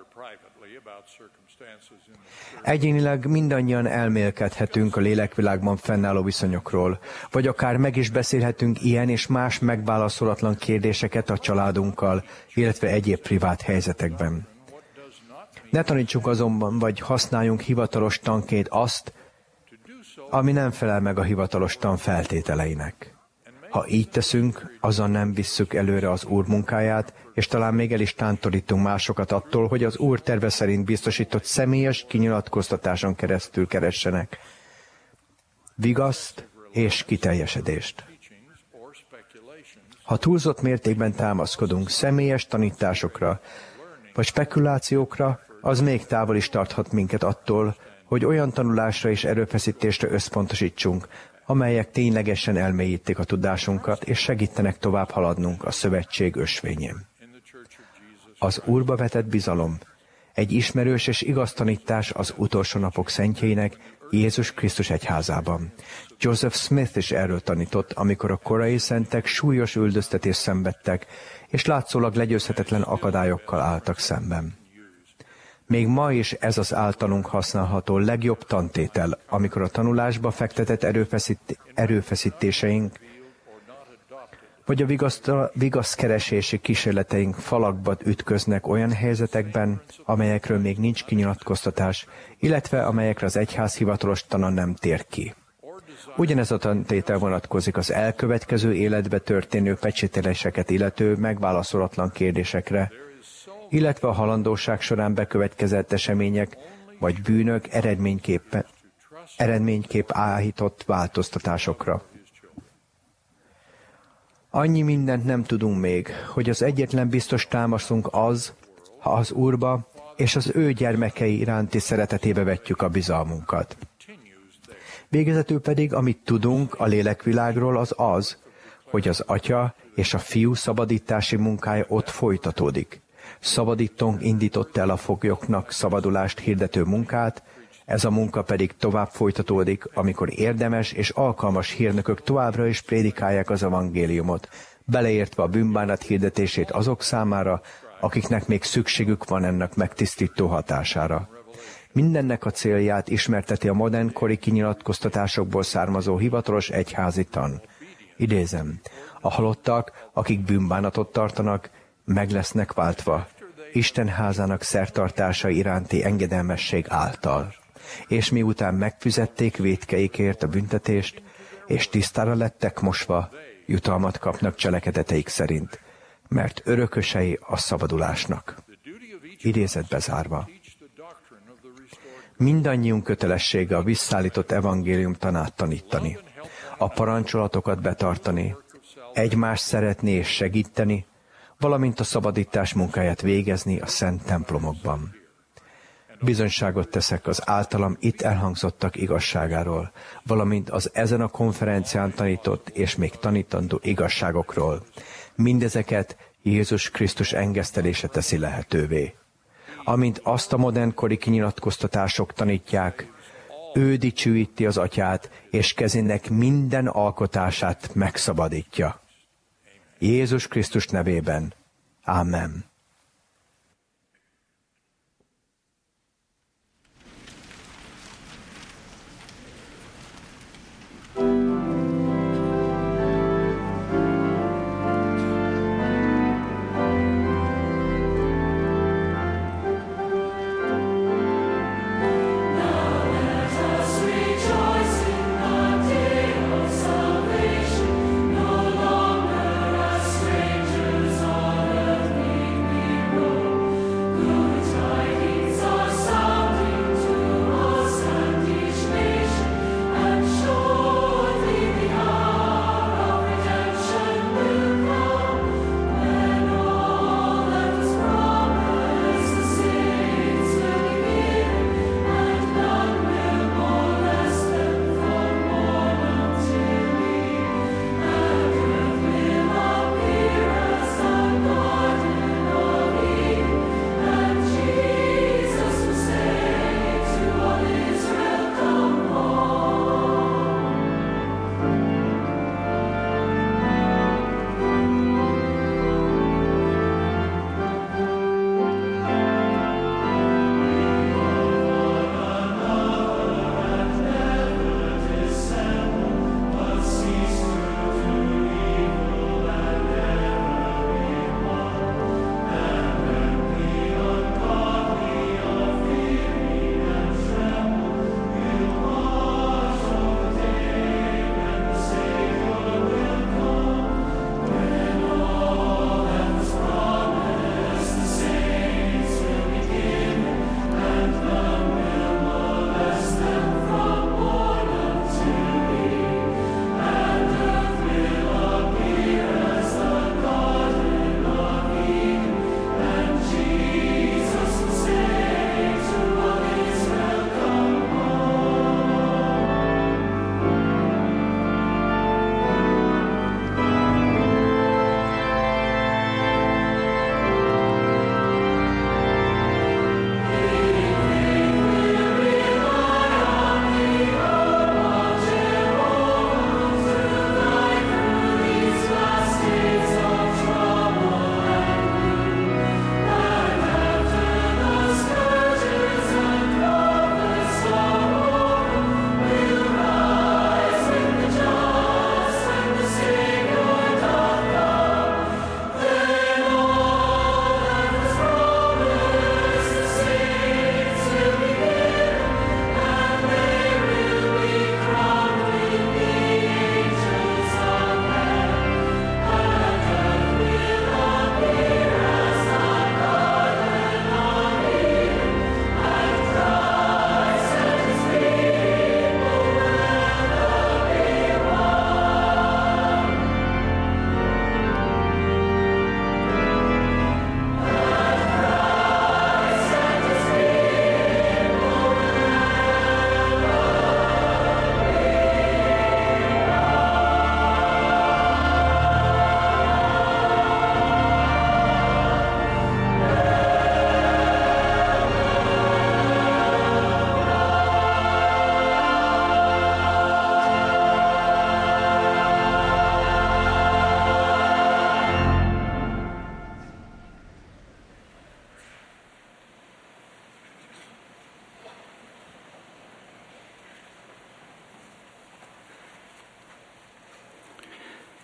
Egyénileg mindannyian elmélkedhetünk a lélekvilágban fennálló viszonyokról, vagy akár meg is beszélhetünk ilyen és más megválaszolatlan kérdéseket a családunkkal, illetve egyéb privát helyzetekben. Ne tanítsuk azonban, vagy használjunk hivatalos tanként azt, ami nem felel meg a hivatalos tan feltételeinek. Ha így teszünk, azon nem visszük előre az Úr munkáját, és talán még el is tántorítunk másokat attól, hogy az Úr terve szerint biztosított személyes kinyilatkoztatáson keresztül keressenek vigaszt és kiteljesedést. Ha túlzott mértékben támaszkodunk személyes tanításokra vagy spekulációkra, az még távol is tarthat minket attól, hogy olyan tanulásra és erőfeszítésre összpontosítsunk, amelyek ténylegesen elmélyítik a tudásunkat és segítenek tovább haladnunk a szövetség ösvényén. Az Úrba vetett bizalom, egy ismerős és igaz tanítás az utolsó napok szentjeinek Jézus Krisztus egyházában. Joseph Smith is erről tanított, amikor a korai szentek súlyos üldöztetést szenvedtek, és látszólag legyőzhetetlen akadályokkal álltak szemben. Még ma is ez az általunk használható legjobb tantétel, amikor a tanulásba fektetett erőfeszítéseink vagy a vigaszkeresési kísérleteink falakba ütköznek olyan helyzetekben, amelyekről még nincs kinyilatkoztatás, illetve amelyekre az egyház hivatalos tana nem tér ki. Ugyanez a tantétel vonatkozik az elkövetkező életbe történő pecsételéseket illető megválaszolatlan kérdésekre, illetve a halandóság során bekövetkezett események vagy bűnök eredményképp áhított változtatásokra. Annyi mindent nem tudunk még, hogy az egyetlen biztos támaszunk az, ha az Úrba és az ő gyermekei iránti szeretetébe vetjük a bizalmunkat. Végezetül pedig, amit tudunk a lélekvilágról, az, hogy az Atya és a Fiú szabadítási munkája ott folytatódik. Szabadítónk indította el a foglyoknak szabadulást hirdető munkát, ez a munka pedig tovább folytatódik, amikor érdemes és alkalmas hírnökök továbbra is prédikálják az evangéliumot, beleértve a bűnbánat hirdetését azok számára, akiknek még szükségük van ennek megtisztító hatására. Mindennek a célját ismerteti a modern kori kinyilatkoztatásokból származó hivatalos egyházi tan. Idézem, a halottak, akik bűnbánatot tartanak, meg lesznek váltva, Isten házának szertartása iránti engedelmesség által. És miután megfizették vétkeikért a büntetést, és tisztára lettek mosva, jutalmat kapnak cselekedeteik szerint, mert örökösei a szabadulásnak. Idézet bezárva. Mindannyiunk kötelessége a visszaállított evangélium tanát tanítani, a parancsolatokat betartani, egymást szeretni és segíteni, valamint a szabadítás munkáját végezni a szent templomokban. Bizonyságot teszek az általam itt elhangzottak igazságáról, valamint az ezen a konferencián tanított és még tanítandó igazságokról. Mindezeket Jézus Krisztus engesztelése teszi lehetővé. Amint azt a modernkori kinyilatkoztatások tanítják, ő dicsőíti az Atyát, és kezének minden alkotását megszabadítja. Jézus Krisztus nevében. Amen. Rejoice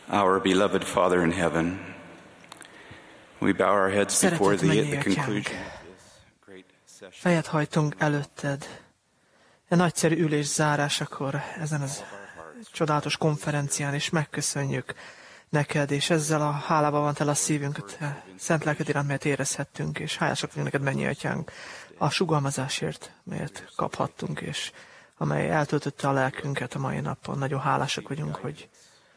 Our beloved Father in heaven, we bow our heads before thee at the conclusion of this great session. Fejet hajtunk előtted. A nagyszerű ülés zárásakor ezen az csodálatos konferencián, és megköszönjük neked, és ezzel a hálában van tele a szívünk, szent lelked iránt, melyet érezhettünk, és hálásak vagyunk neked, mennyi atyánk, a sugalmazásért, melyet kaphattunk, és amely eltöltötte a lelkünket a mai napon. Nagyon hálásak vagyunk, hogy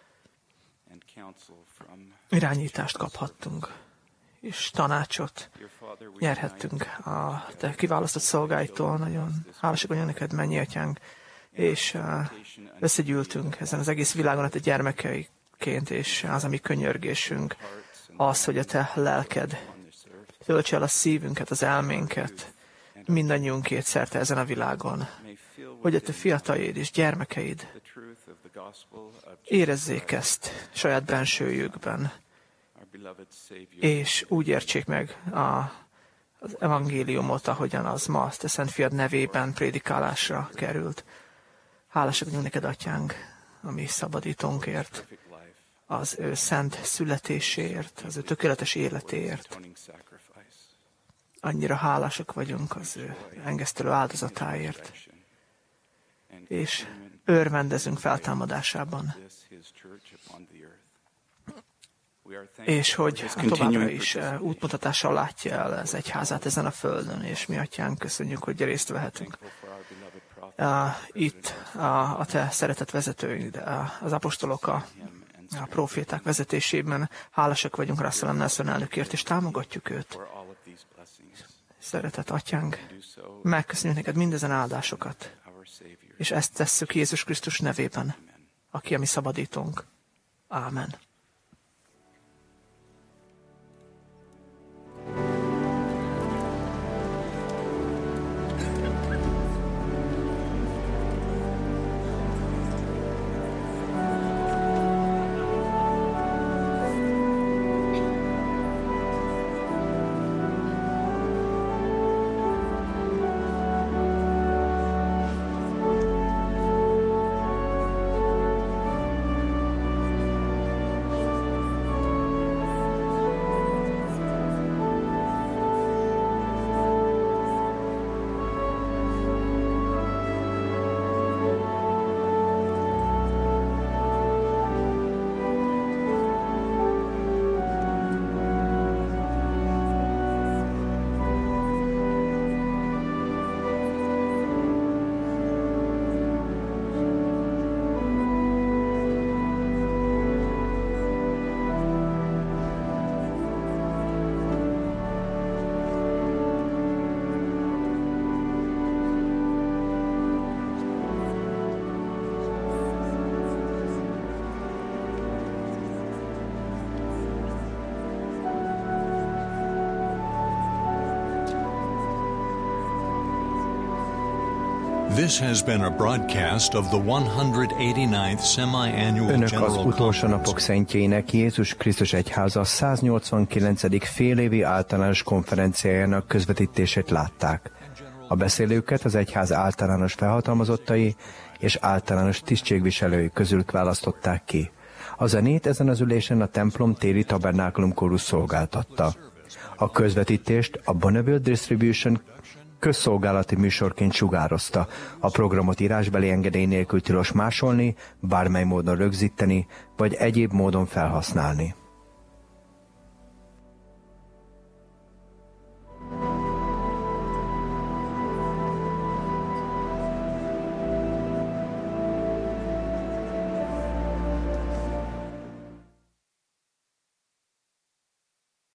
irányítást kaphattunk, és tanácsot nyerhettünk a te kiválasztott szolgáitól. Nagyon hálásak vagyunk neked, mennyi atyánk, és összegyűltünk ezen az egész világon a te gyermekeiként, és az, ami könyörgésünk, az, hogy a te lelked töltse el a szívünket, az elménket, mindannyiunkét szerte ezen a világon, hogy a te fiataljaid és gyermekeid érezzék ezt saját bensőjükben, és úgy értsék meg az evangéliumot, ahogyan az ma te szent fiad nevében prédikálásra került. Hálásak vagyunk neked, atyánk, a mi szabadítónkért, az ő szent születéséért, az ő tökéletes életéért. Annyira hálásak vagyunk az ő engesztelő áldozatáért, és örvendezünk feltámadásában, és hogy továbbra is útmutatással látja el az egyházát ezen a földön, és mi, atyánk, köszönjük, hogy részt vehetünk. Itt a te szeretett vezetőid, az apostolok, a proféták vezetésében hálásak vagyunk Russell M. Nelson elnökért, és támogatjuk őt. Szeretett atyánk, megköszönjük neked mindezen áldásokat, és ezt tesszük Jézus Krisztus nevében, aki a mi szabadítónk. Ámen. This has been a broadcast of the 189th semi-annual Önök az General utolsó napok szentjeinek Jézus Krisztus Egyháza 189. félévi általános konferenciájának közvetítését látták. A beszélőket az egyház általános felhatalmazottai és általános tisztségviselői közül választották ki. A zenét ezen az ülésen a templom téri tabernákulum kórus szolgáltatta. A közvetítést a Bonneville Distribution közszolgálati műsorként sugározta. A programot írásbeli engedély nélkül tilos másolni, bármely módon rögzíteni, vagy egyéb módon felhasználni.